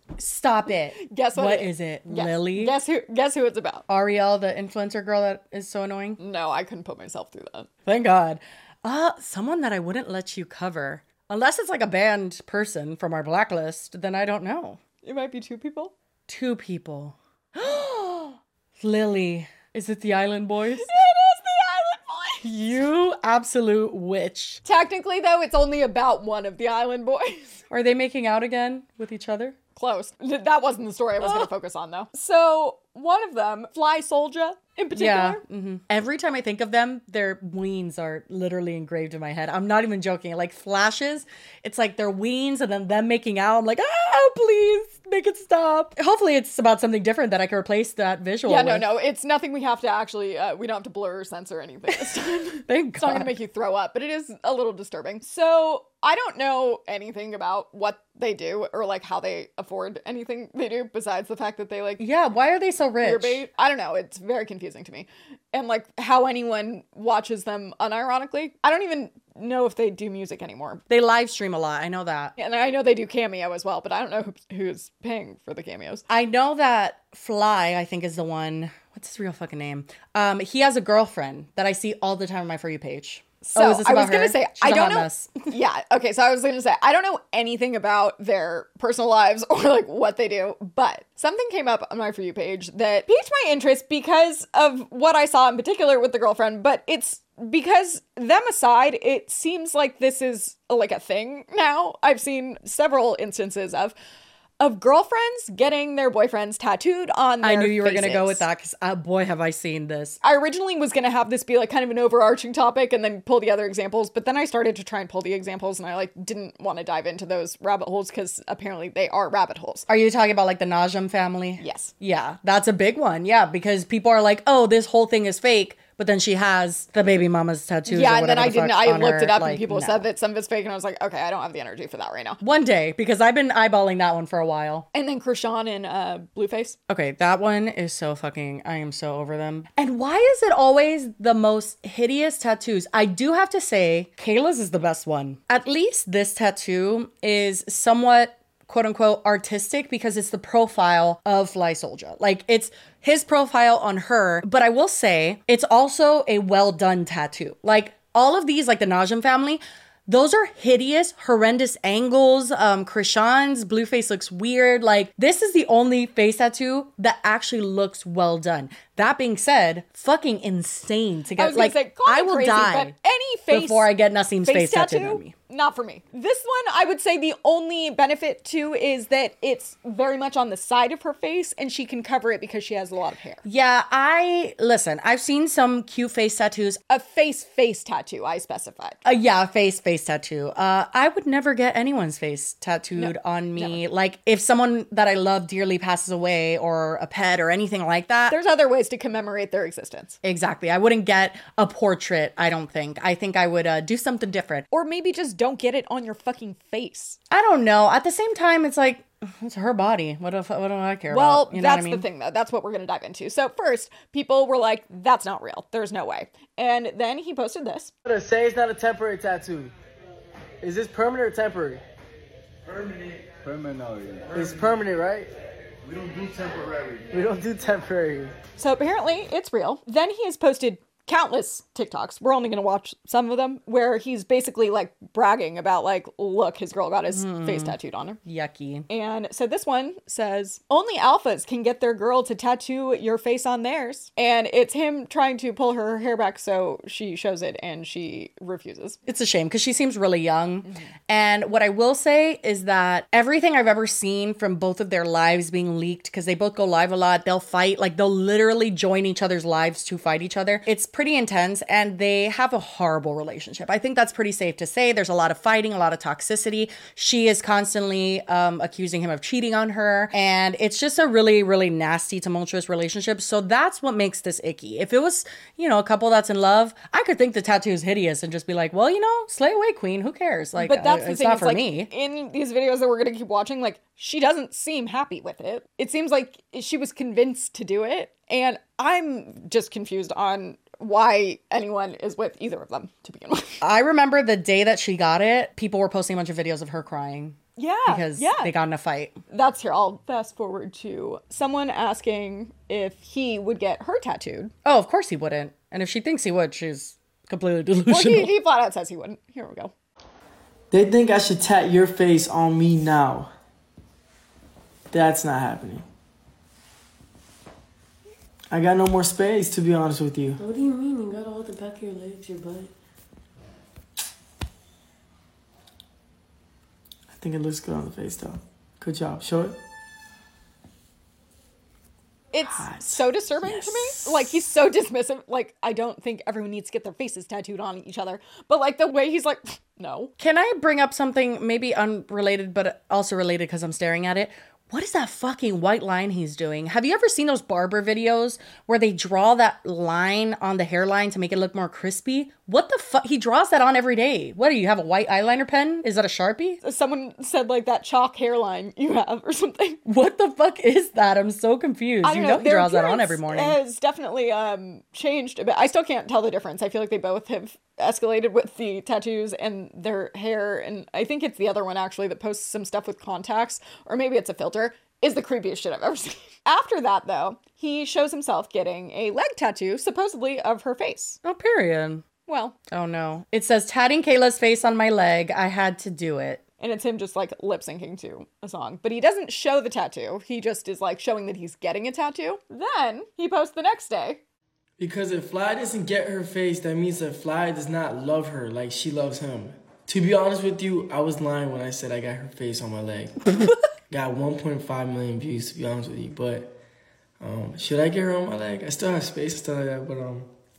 Stop it. Guess what? What it is it? Guess, Lily? Guess who? Guess who it's about? Ariel, the influencer girl that is so annoying? No, I couldn't put myself through that. Thank God. Uh, someone that I wouldn't let you cover. Unless it's like a banned person from our blacklist, then I don't know. It might be two people. Two people. Lily. Is it the Island Boys? It is the Island Boys. You absolute witch. Technically, though, it's only about one of the Island Boys. Are they making out again with each other? Close. That wasn't the story I was going to focus on, though. So, one of them, Fly Soldier, in particular. Yeah. Mm-hmm. Every time I think of them, their weens are literally engraved in my head. I'm not even joking. It like flashes. It's like their weens and then them making out. I'm like, ah, please make it stop. Hopefully it's about something different that I can replace that visual Yeah, with. no, no. It's nothing we have to actually, uh, we don't have to blur or censor anything this time. Thank It's not going God. to make you throw up, but it is a little disturbing. So, I don't know anything about what they do or like how they afford anything they do besides the fact that they like Yeah, why are they so rich? queerbait. I don't know. It's very confusing to me. And like how anyone watches them unironically. I don't even know if they do music anymore. They live stream a lot. I know that. And I know they do Cameo as well, but I don't know who, who's paying for the cameos. I know that Fly, I think, is the one. What's his real fucking name? Um, he has a girlfriend that I see all the time on my For You page. So oh, is this I about was gonna her? say She's I a don't hot know. mess. Yeah, okay. So I was gonna say I don't know anything about their personal lives or like what they do, but something came up on my For You page that piqued my interest because of what I saw in particular with the girlfriend. But it's because them aside, it seems like this is like a thing now. I've seen several instances of. Of girlfriends getting their boyfriends tattooed on their I knew you were going to go faces. with that because, uh, boy, have I seen this. I originally was going to have this be like kind of an overarching topic and then pull the other examples, but then I started to try and pull the examples and I like didn't want to dive into those rabbit holes because apparently they are rabbit holes. Are you talking about like the Najm family? Yes. Yeah, that's a big one. Yeah, because people are like, oh, this whole thing is fake. But then she has the baby mama's tattoos. Yeah, or and then whatever I the didn't, fuck I on looked her. it up Like, and people no. said that some of it's fake and I was like, okay, I don't have the energy for that right now. One day, because I've been eyeballing that one for a while. And then Krishan and uh, Blueface. Okay, that one is so fucking, I am so over them. And why is it always the most hideous tattoos? I do have to say, Kayla's is the best one. At least this tattoo is somewhat quote unquote artistic because it's the profile of Fly Soldier. Like it's his profile on her, but I will say it's also a well done tattoo. Like all of these, like the Najm family, those are hideous, horrendous angles. Um, Krishan's Blueface looks weird. Like this is the only face tattoo that actually looks well done. That being said, fucking insane to get. I was gonna like say, call I me will crazy, die but any face before I get Nassim's face, face tattooed tattoo, on me. not for me. This one, I would say the only benefit to is that it's very much on the side of her face and she can cover it because she has a lot of hair. Yeah, I listen. I've seen some cute face tattoos. A face face tattoo, I specified. Uh, yeah, a face face tattoo. Uh, I would never get anyone's face tattooed on me. Like if someone that I love dearly passes away, or a pet, or anything like that. There's other ways to commemorate their existence. Exactly. I wouldn't get a portrait. I don't think. I think I would uh, do something different. Or maybe just don't get it on your fucking face. I don't know. At the same time, it's like it's her body. What if? What do I care Well, about? You know that's what I mean? the thing, though. That's what we're going to dive into. So first, people were like, that's not real. There's no way. And then he posted this. Say it's not a temporary tattoo. Is this permanent or temporary? Permanent. Permanent. It's permanent, right? We don't do temporary. We don't do temporary. So apparently it's real. Then he has posted countless TikToks. We're only going to watch some of them where he's basically like bragging about like, look, his girl got his Mm. face tattooed on her. Yucky. And so this one says, only alphas can get their girl to tattoo your face on theirs. And it's him trying to pull her hair back so she shows it and she refuses. It's a shame because she seems really young. Mm-hmm. And what I will say is that everything I've ever seen from both of their lives being leaked, because they both go live a lot, they'll fight, like they'll literally join each other's lives to fight each other. It's pretty intense and they have a horrible relationship. I think that's pretty safe to say. There's a lot of fighting, a lot of toxicity. She is constantly um, accusing him of cheating on her. And it's just a really, really nasty, tumultuous relationship. So that's what makes this icky. If it was, you know, a couple that's in love, I could think the tattoo is hideous and just be like, well, you know, slay away, queen. Who cares? Like, But that's uh, the it's thing. not It's for like me. in these videos that we're going to keep watching, like she doesn't seem happy with it. It seems like she was convinced to do it. And I'm just confused on why anyone is with either of them to begin with. I remember the day that she got it, people were posting a bunch of videos of her crying. Yeah, because yeah. they got in a fight. That's here. I'll fast forward to someone asking if he would get her tattooed. Oh, of course he wouldn't. And if she thinks he would, she's completely delusional. Well, he, he flat out says he wouldn't. Here we go. They think I should tat your face on me now. That's not happening. I got no more space, to be honest with you. What do you mean? You got all the back of your legs, your butt. I think it looks good on the face, though. Good job. Show it. It's Hot. so disturbing Yes. to me. Like, he's so dismissive. Like, I don't think everyone needs to get their faces tattooed on each other. But, like, the way he's like, no. Can I bring up something maybe unrelated, but also related because I'm staring at it? What is that fucking white line he's doing? Have you ever seen those barber videos where they draw that line on the hairline to make it look more crispy? What the fuck? He draws that on every day. What do you have, a white eyeliner pen? Is that a Sharpie? Someone said, like, that chalk hairline you have or something. What the fuck is that? I'm so confused. I You don't know, know. he draws that on every appearance morning. has definitely um, changed a bit. I still can't tell the difference. I feel like they both have escalated with the tattoos and their hair. And I think it's the other one, actually, that posts some stuff with contacts. Or maybe it's a filter. Is the creepiest shit I've ever seen. After that, though, he shows himself getting a leg tattoo, supposedly of her face. Oh, period. Well, Oh no. It says, tatting Kayla's face on my leg. I had to do it. and it's him just like lip syncing to a song. But he doesn't show the tattoo. He just is like showing that he's getting a tattoo. Then he posts the next day. Because if Fly doesn't get her face, that means that Fly does not love her like she loves him. To be honest with you, I was lying when I said I got her face on my leg. Got one point five million views, to be honest with you. But um, should I get her on my leg? I still have space and stuff like that, but um,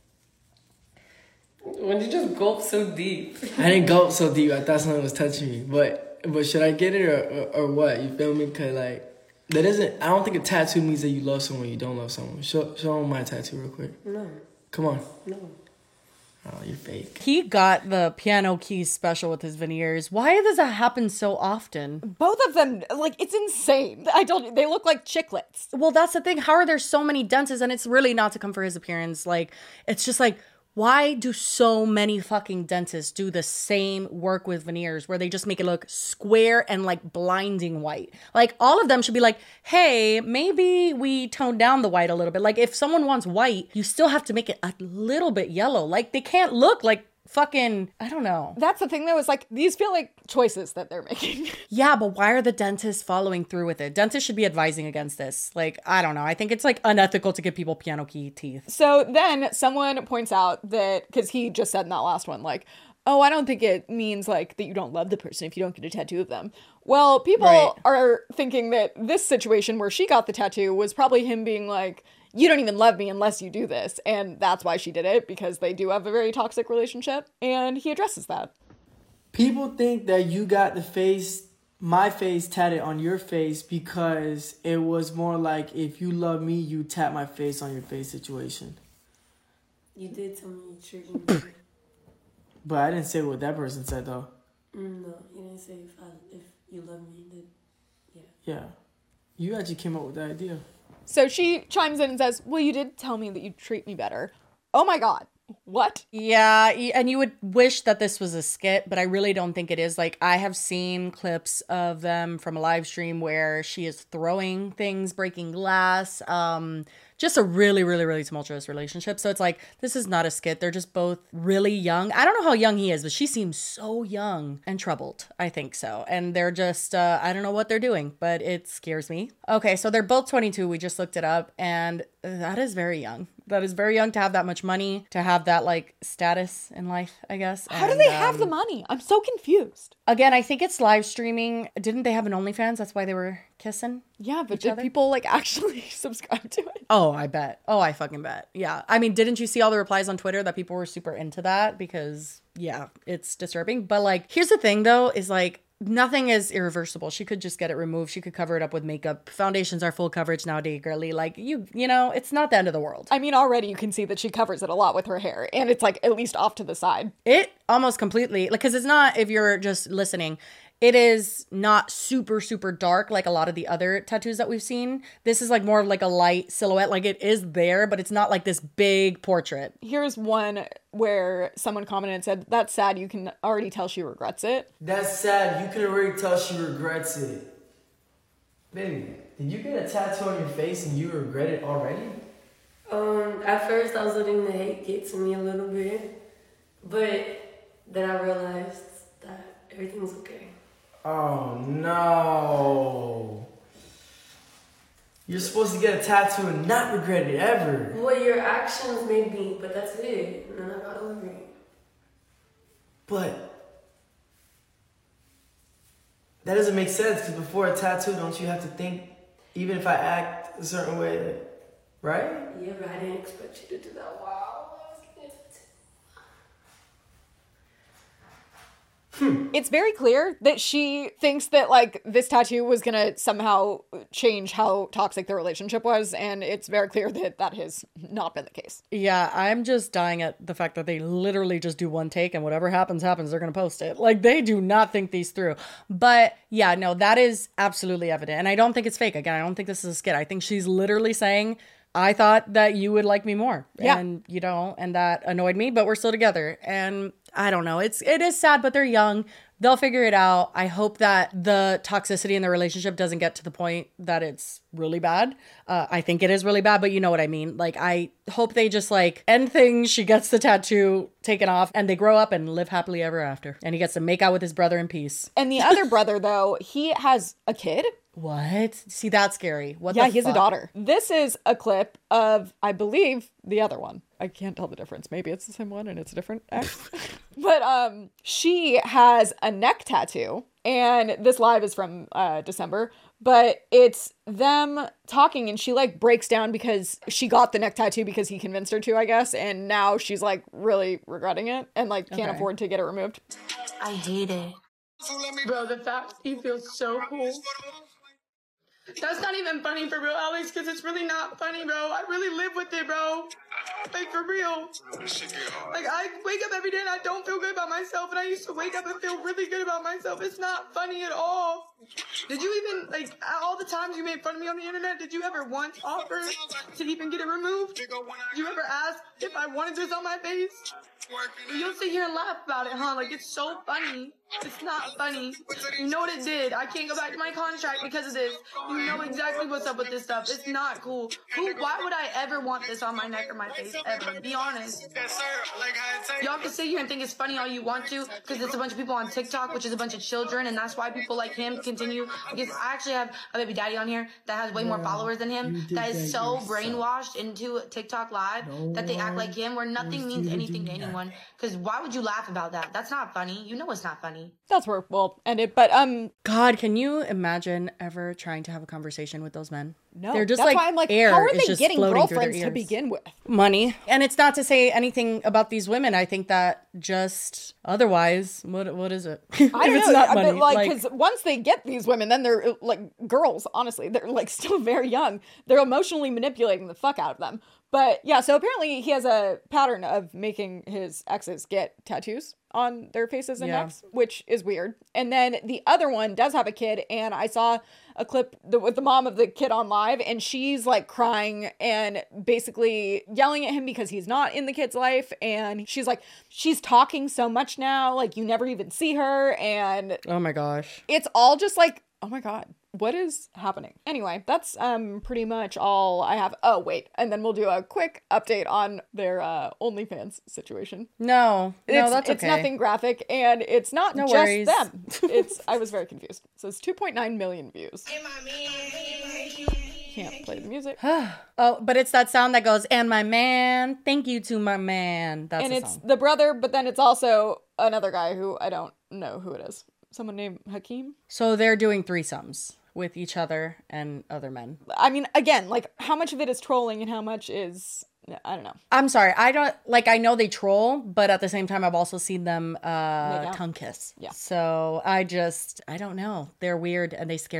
When you just gulp so deep. I didn't go so deep. I thought something was touching me. But but should I get it or, or, or what? You feel me? Because, like, that doesn't, I don't think a tattoo means that you love someone, you don't love someone. Show, show them my tattoo real quick. No, Come on. no. Oh, you're fake. He got the piano keys special with his veneers. Why does that happen so often? Both of them, like, it's insane. I told you, they look like chiclets. Well, that's the thing. How are there so many dentists? And it's really not to come for his appearance. Like, it's just like, why do so many fucking dentists do the same work with veneers where they just make it look square and like blinding white? Like, all of them should be like, hey, maybe we tone down the white a little bit. Like, if someone wants white, you still have to make it a little bit yellow. Like, they can't look like fucking, I don't know. That's the thing, though, is like, these feel like choices that they're making. Yeah, but why are the dentists following through with it? Dentists should be advising against this. Like, I don't know. I think it's like unethical to give people piano key teeth. So then someone points out that, because he just said in that last one, like, oh, I don't think it means like that you don't love the person if you don't get a tattoo of them. Well, people Right. are thinking that this situation where she got the tattoo was probably him being like, you don't even love me unless you do this. And that's why she did it, because they do have a very toxic relationship. And he addresses that. People think that you got the face, my face tatted on your face because it was more like, if you love me, you tap my face on your face situation. You did tell me you treated me. But I didn't say what that person said, though. Mm, no, you didn't say if I, if you love me. Then, yeah. Yeah. You actually came up with the idea. So she chimes in and says, well, you did tell me that you'd treat me better. Oh my God. What? Yeah, y- and you would wish that this was a skit, but I really don't think it is. Like, I have seen clips of them from a live stream where she is throwing things, breaking glass, um, just a really, really, really tumultuous relationship. So it's like, this is not a skit. They're just both really young. I don't know how young he is, but she seems so young and troubled. I think so. And they're just, uh, I don't know what they're doing, but it scares me. Okay, so they're both twenty-two. We just looked it up, and that is very young. That is very young to have that much money, to have that like status in life, I guess. How do And, they have the um, money? I'm so confused. Again, I think it's live streaming. Didn't they have an OnlyFans? That's why they were kissing? Yeah, but each did other? people like actually subscribe to it? Oh, I bet. Oh, I fucking bet. Yeah. I mean, didn't you see all the replies on Twitter that people were super into that? Because, yeah, it's disturbing. But, like, here's the thing, though, is, like, nothing is irreversible. She could just get it removed. She could cover it up with makeup. Foundations are full coverage nowadays, girly. Like, you, you know, it's not the end of the world. I mean, already you can see that she covers it a lot with her hair, and it's like at least off to the side. It almost completely, like, because it's not, if you're just listening, It is not super, super dark like a lot of the other tattoos that we've seen. This is like more of like a light silhouette. Like it is there, but it's not like this big portrait. Here's one where someone commented and said, that's sad. You can already tell she regrets it. That's sad. You can already tell she regrets it. Baby, did you get a tattoo on your face and you regret it already? Um, at first I was letting the hate get to me a little bit, but then I realized that everything's okay. Oh no. You're supposed to get a tattoo and not regret it ever. Well, your actions made me, but that's it. And then I got over it. But that doesn't make sense because before a tattoo, don't you have to think, even if I act a certain way, right? Yeah, but I didn't expect you to do that. Wow. Hmm. It's very clear that she thinks that like this tattoo was gonna somehow change how toxic the relationship was, and it's very clear that that has not been the case. Yeah, I'm just dying at the fact that they literally just do one take and whatever happens, happens. They're gonna post it. Like they do not think these through. But yeah, no, that is absolutely evident. And I don't think it's fake. Again, I don't think this is a skit. I think she's literally saying, I thought that you would like me more. Yeah. And you don't. And that annoyed me, but we're still together. And I don't know. It's, it is sad, but they're young. They'll figure it out. I hope that the toxicity in the relationship doesn't get to the point that it's really bad. Uh, I think it is really bad, but you know what I mean? Like, I hope they just like end things. She gets the tattoo taken off and they grow up and live happily ever after. And he gets to make out with his brother in peace. And the other brother, though, he has a kid. What? See, that's scary. What yeah, the he has fuck? a daughter. This is a clip of, I believe, the other one. I can't tell the difference. Maybe it's the same one and it's a different ex. But um, she has a neck tattoo. And this live is from uh, December. But it's them talking and she like breaks down because she got the neck tattoo because he convinced her to, I guess. And now she's like really regretting it and like can't Okay. afford to get it removed. I hate it. Bro, the fact he feels so cool. That's not even funny for real, Alex, because it's really not funny, bro. I really live with it, bro. Like, for real. Like, I wake up every day and I don't feel good about myself, and I used to wake up and feel really good about myself. It's not funny at all. Did you even, like, all the times you made fun of me on the internet, did you ever once offer to even get it removed? Did you ever ask if I wanted this on my face? You'll sit here and laugh about it, huh? Like, it's so funny. It's not funny. You know what it did. I can't go back to my contract because of this. You know exactly what's up with this stuff. It's not cool. Who? Why would I ever want this on my neck or my face, ever? Be honest. Y'all can sit here and think it's funny all you want to because it's a bunch of people on TikTok, which is a bunch of children, and that's why people like him continue. Because I actually have a baby daddy on here that has way more followers than him, that is so brainwashed into TikTok Live that they act like him, where nothing means anything to anyone. Because why would you laugh about that? That's not funny. You know it's not funny. That's where we'll end it. But um, God, can you imagine ever trying to have a conversation with those men? no, They're just that's like why I'm like, air how are is they just getting floating through their girlfriends to ears. begin with? Money. And it's not to say anything about these women. I think that just otherwise, what what is it? I don't if it's know, not but, money, like, because once they get these women, then they're like girls. Honestly, they're like still very young. They're emotionally manipulating the fuck out of them. But yeah, so apparently he has a pattern of making his exes get tattoos on their faces and Yeah. necks, which is weird. And then the other one does have a kid, and I saw a clip th- with the mom of the kid on live, and she's like crying and basically yelling at him because he's not in the kid's life. And she's like, she's talking so much now, like you never even see her. And oh my gosh. it's all just like, oh my God, what is happening? Anyway, that's um pretty much all I have. Oh, wait. And then we'll do a quick update on their uh, OnlyFans situation. No, no, It's, that's it's okay. nothing graphic, and it's not No just worries. them. It's I was very confused. So it's two point nine million views. Can't play the music. Oh, but it's that sound that goes, and my man, thank you to my man. That's And the it's song. the brother, but then it's also another guy who I don't know who it is. Someone named Hakeem. So they're doing threesomes with each other and other men. I mean, again, like how much of it is trolling and how much is I don't know. I'm sorry. I don't like. I know they troll, but at the same time, I've also seen them uh, out. tongue kiss. Yeah. So I just, I don't know. They're weird and they scare me. But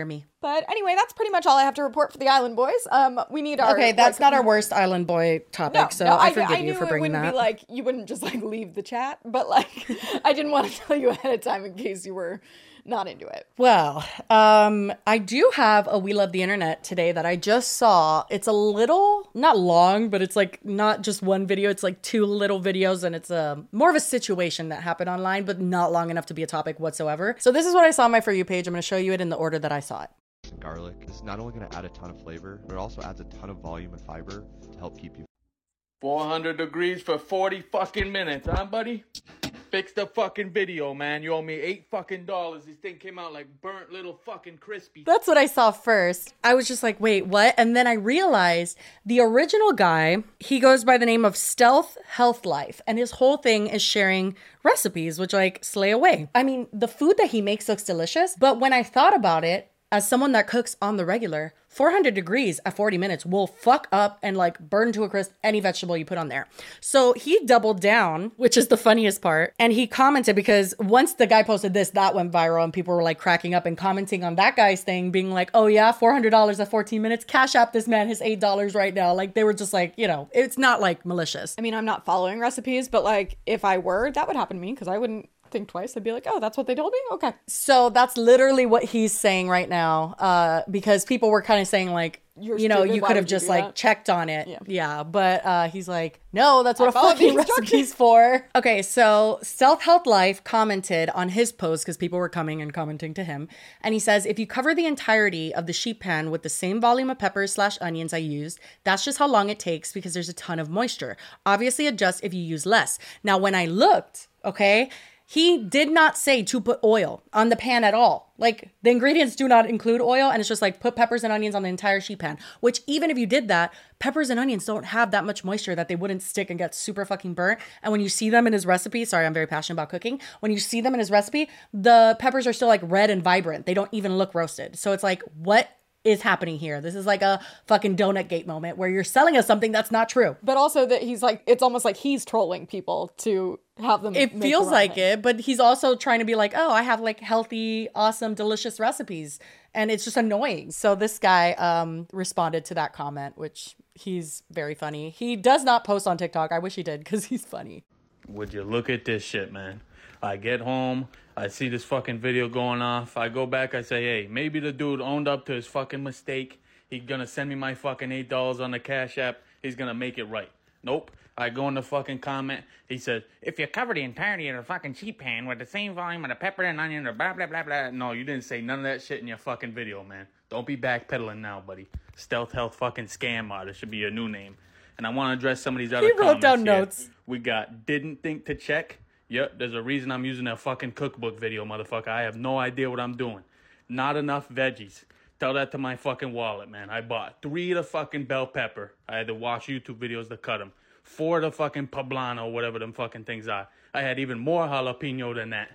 But anyway, that's pretty much all I have to report for the Island Boys. Um, we need our Okay, that's like, not our worst Island Boy topic, No, so no, I I, forgive I you knew for it bringing wouldn't that. be like you wouldn't just like leave the chat, but like I didn't want to tell you ahead of time in case you were not into it. Well, um, I do have a We Love the Internet today that I just saw. It's a little, not long, but it's like not just one video. It's like two little videos, and it's a more of a situation that happened online, but not long enough to be a topic whatsoever. So this is what I saw on my For You page. I'm going to show you it in the order that I saw it. Garlic is not only going to add a ton of flavor, but it also adds a ton of volume and fiber to help keep you. four hundred degrees for forty fucking minutes, huh, buddy? Fix the fucking video, man. You owe me eight fucking dollars. This thing came out like burnt little fucking crispy. That's what I saw first. I was just like, wait, what? And then I realized the original guy, he goes by the name of Stealth Health Life, and his whole thing is sharing recipes, which like slay away. I mean, the food that he makes looks delicious, but when I thought about it, as someone that cooks on the regular, four hundred degrees at forty minutes will fuck up and like burn to a crisp any vegetable you put on there. So he doubled down, which is the funniest part. And he commented because once the guy posted this, that went viral and people were like cracking up and commenting on that guy's thing, being like, oh yeah, four hundred dollars at fourteen minutes. Cash app this man his eight dollars right now. Like they were just like, you know, it's not like malicious. I mean, I'm not following recipes, but like if I were, that would happen to me because I wouldn't think twice. I'd be like, oh, that's what they told me? Okay. So that's literally what he's saying right now, uh, because people were kind of saying like, You're you know, stupid. you Why could have would you just do like that? checked on it. Yeah. Yeah. But uh, he's like, no, that's what I a followed the fucking instructions. recipe's for. Okay, so Stealth Health Life commented on his post because people were coming and commenting to him. And he says, if you cover the entirety of the sheet pan with the same volume of peppers slash onions I used, that's just how long it takes because there's a ton of moisture. Obviously adjust if you use less. Now, when I looked, okay, he did not say to put oil on the pan at all. Like the ingredients do not include oil, and it's just like put peppers and onions on the entire sheet pan, which even if you did that, peppers and onions don't have that much moisture that they wouldn't stick and get super fucking burnt. And when you see them in his recipe, sorry, I'm very passionate about cooking. When you see them in his recipe, the peppers are still like red and vibrant. They don't even look roasted. So it's like, what is happening here? This is like a fucking donut gate moment where you're selling us something that's not true. But also that he's like, it's almost like he's trolling people to have them. It make feels the wrong like thing. it, but he's also trying to be like, oh, I have like healthy, awesome, delicious recipes. And it's just annoying. So this guy um, responded to that comment, which he's very funny. He does not post on TikTok. I wish he did because he's funny. Would you look at this shit, man? I get home, I see this fucking video going off. I go back, I say, hey, maybe the dude owned up to his fucking mistake. He's gonna send me my fucking eight dollars on the Cash App. He's gonna make it right. Nope. I go in the fucking comment. He says, if you cover the entirety of the fucking sheet pan with the same volume of the pepper and onion or blah, blah, blah, blah. No, you didn't say none of that shit in your fucking video, man. Don't be backpedaling now, buddy. Stealth Health fucking Scam Artist should be your new name. And I want to address some of these other He wrote comments down here. notes. We got didn't think to check. Yep, there's a reason I'm using that fucking cookbook video, motherfucker. I have no idea what I'm doing. Not enough veggies. Tell that to my fucking wallet, man. I bought three of the fucking bell pepper. I had to watch YouTube videos to cut them. Four of the fucking poblano, whatever them fucking things are. I had even more jalapeno than that.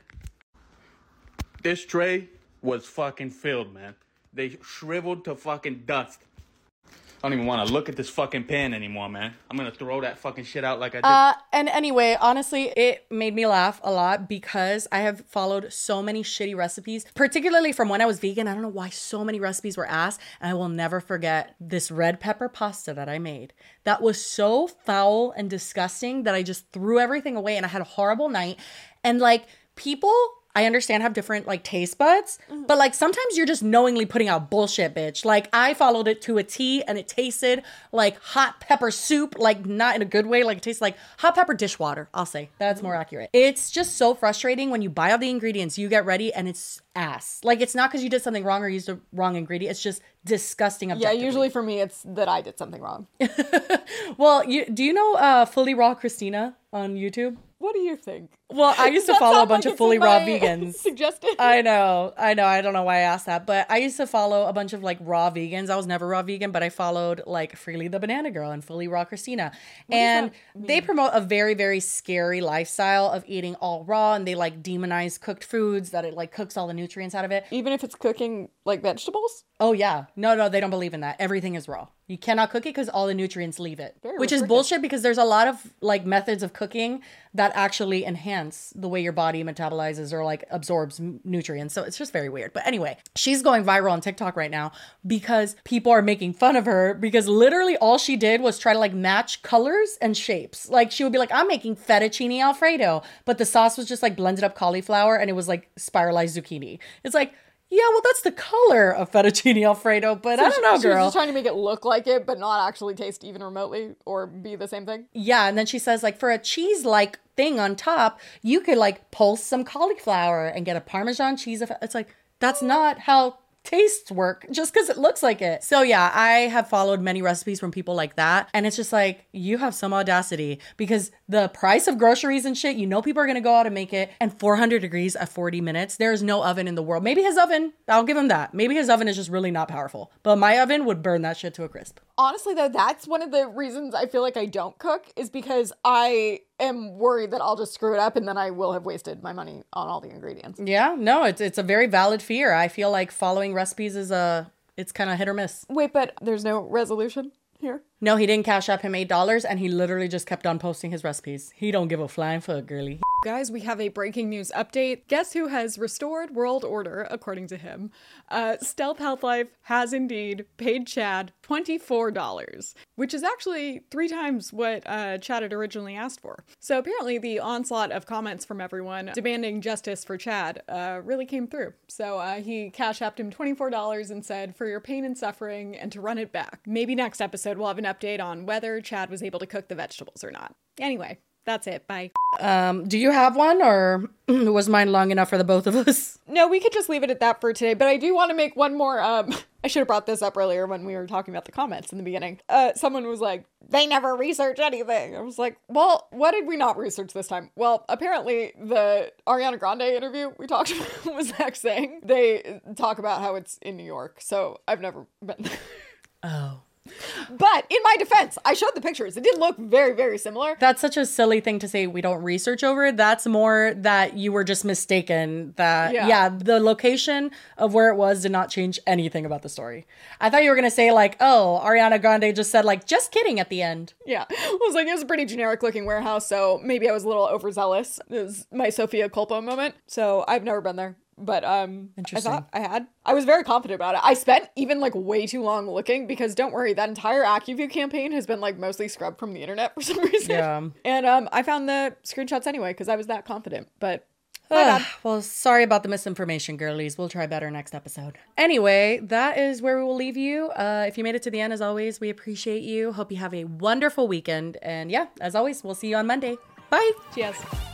This tray was fucking filled, man. They shriveled to fucking dust. I don't even want to look at this fucking pan anymore, man. I'm going to throw that fucking shit out like I did. Uh, and anyway, honestly, it made me laugh a lot because I have followed so many shitty recipes, particularly from when I was vegan. I don't know why so many recipes were asked, and I will never forget this red pepper pasta that I made. That was so foul and disgusting that I just threw everything away, and I had a horrible night. And like people, I understand, have different like taste buds, mm-hmm. but like sometimes you're just knowingly putting out bullshit, bitch. Like I followed it to a T and it tasted like hot pepper soup, like not in a good way. Like it tastes like hot pepper dishwater. I'll say that's mm-hmm. more accurate. It's just so frustrating when you buy all the ingredients, you get ready and it's ass. Like it's not because you did something wrong or used the wrong ingredient. It's just disgusting. Yeah, Objectively. usually for me, it's that I did something wrong. Well, you do you know uh, Fully Raw Christina on YouTube? What do you think? Well, I used to Does that follow a sound bunch like of it's fully in raw my vegans. Suggested. I know, I know. I don't know why I asked that, but I used to follow a bunch of like raw vegans. I was never raw vegan, but I followed like Freely the Banana Girl and Fully Raw Christina. What and does that they mean? promote a very, very scary lifestyle of eating all raw, and they like demonize cooked foods that it like cooks all the nutrients out of it. Even if it's cooking like vegetables? Oh yeah. No, no, they don't believe in that. Everything is raw. You cannot cook it because all the nutrients leave it. Very Which is restrictive. bullshit because there's a lot of like methods of cooking that actually enhance enhance the way your body metabolizes or like absorbs m- nutrients. So it's just very weird. But anyway, she's going viral on TikTok right now because people are making fun of her because literally all she did was try to like match colors and shapes. Like she would be like, I'm making fettuccine Alfredo, but the sauce was just like blended up cauliflower and it was like spiralized zucchini. It's like, yeah, well, that's the color of fettuccine Alfredo, but So I don't know, she, she was girl. just trying to make it look like it, but not actually taste even remotely or be the same thing. Yeah, and then she says, like, for a cheese-like thing on top, you could, like, pulse some cauliflower and get a Parmesan cheese. It's like, that's not how tastes work just because it looks like it. So yeah, I have followed many recipes from people like that, and it's just like, you have some audacity because the price of groceries and shit, you know people are gonna go out and make it, and four hundred degrees at forty minutes. There is no oven in the world. Maybe his oven, I'll give him that. Maybe his oven is just really not powerful, but my oven would burn that shit to a crisp. Honestly, though, that's one of the reasons I feel like I don't cook is because I am worried that I'll just screw it up and then I will have wasted my money on all the ingredients. Yeah, no, it's it's a very valid fear. I feel like following recipes is a, it's kind of hit or miss. Wait, but there's no resolution here? No, he didn't cash up him eight dollars and he literally just kept on posting his recipes. He don't give a flying fuck, girly. Guys, we have a breaking news update. Guess who has restored world order, according to him? Uh, Stealth Health Life has indeed paid Chad twenty-four dollars, which is actually three times what uh, Chad had originally asked for. So apparently the onslaught of comments from everyone demanding justice for Chad uh, really came through. So uh, he cash apped him twenty-four dollars and said, for your pain and suffering and to run it back. Maybe next episode we'll have an update on whether Chad was able to cook the vegetables or not. Anyway, that's it. Bye. Um, do you have one, or was mine long enough for the both of us? No, we could just leave it at that for today, but I do want to make one more, um, I should have brought this up earlier when we were talking about the comments in the beginning. Uh, someone was like, they never research anything. I was like, well, what did we not research this time? Well, apparently the Ariana Grande interview we talked about was the next thing. They talk about how it's in New York, so I've never been there. Oh. But in my defense, I showed the pictures. It did look very, very similar. That's such a silly thing to say we don't research over it. That's more that you were just mistaken that, yeah. yeah, the location of where it was did not change anything about the story. I thought you were going to say like, oh, Ariana Grande just said like, just kidding at the end. Yeah. I was like, it was a pretty generic looking warehouse, so maybe I was a little overzealous. It was my Sophia Culpo moment. So I've never been there. But um, I thought I had. I was very confident about it. I spent even like way too long looking because don't worry, that entire AccuView campaign has been like mostly scrubbed from the internet for some reason. Yeah. And um, I found the screenshots anyway because I was that confident. But my uh, bad. Well, sorry about the misinformation, girlies. We'll try better next episode. Anyway, that is where we will leave you. Uh, if you made it to the end, as always, we appreciate you. Hope you have a wonderful weekend. And yeah, as always, we'll see you on Monday. Bye. Cheers.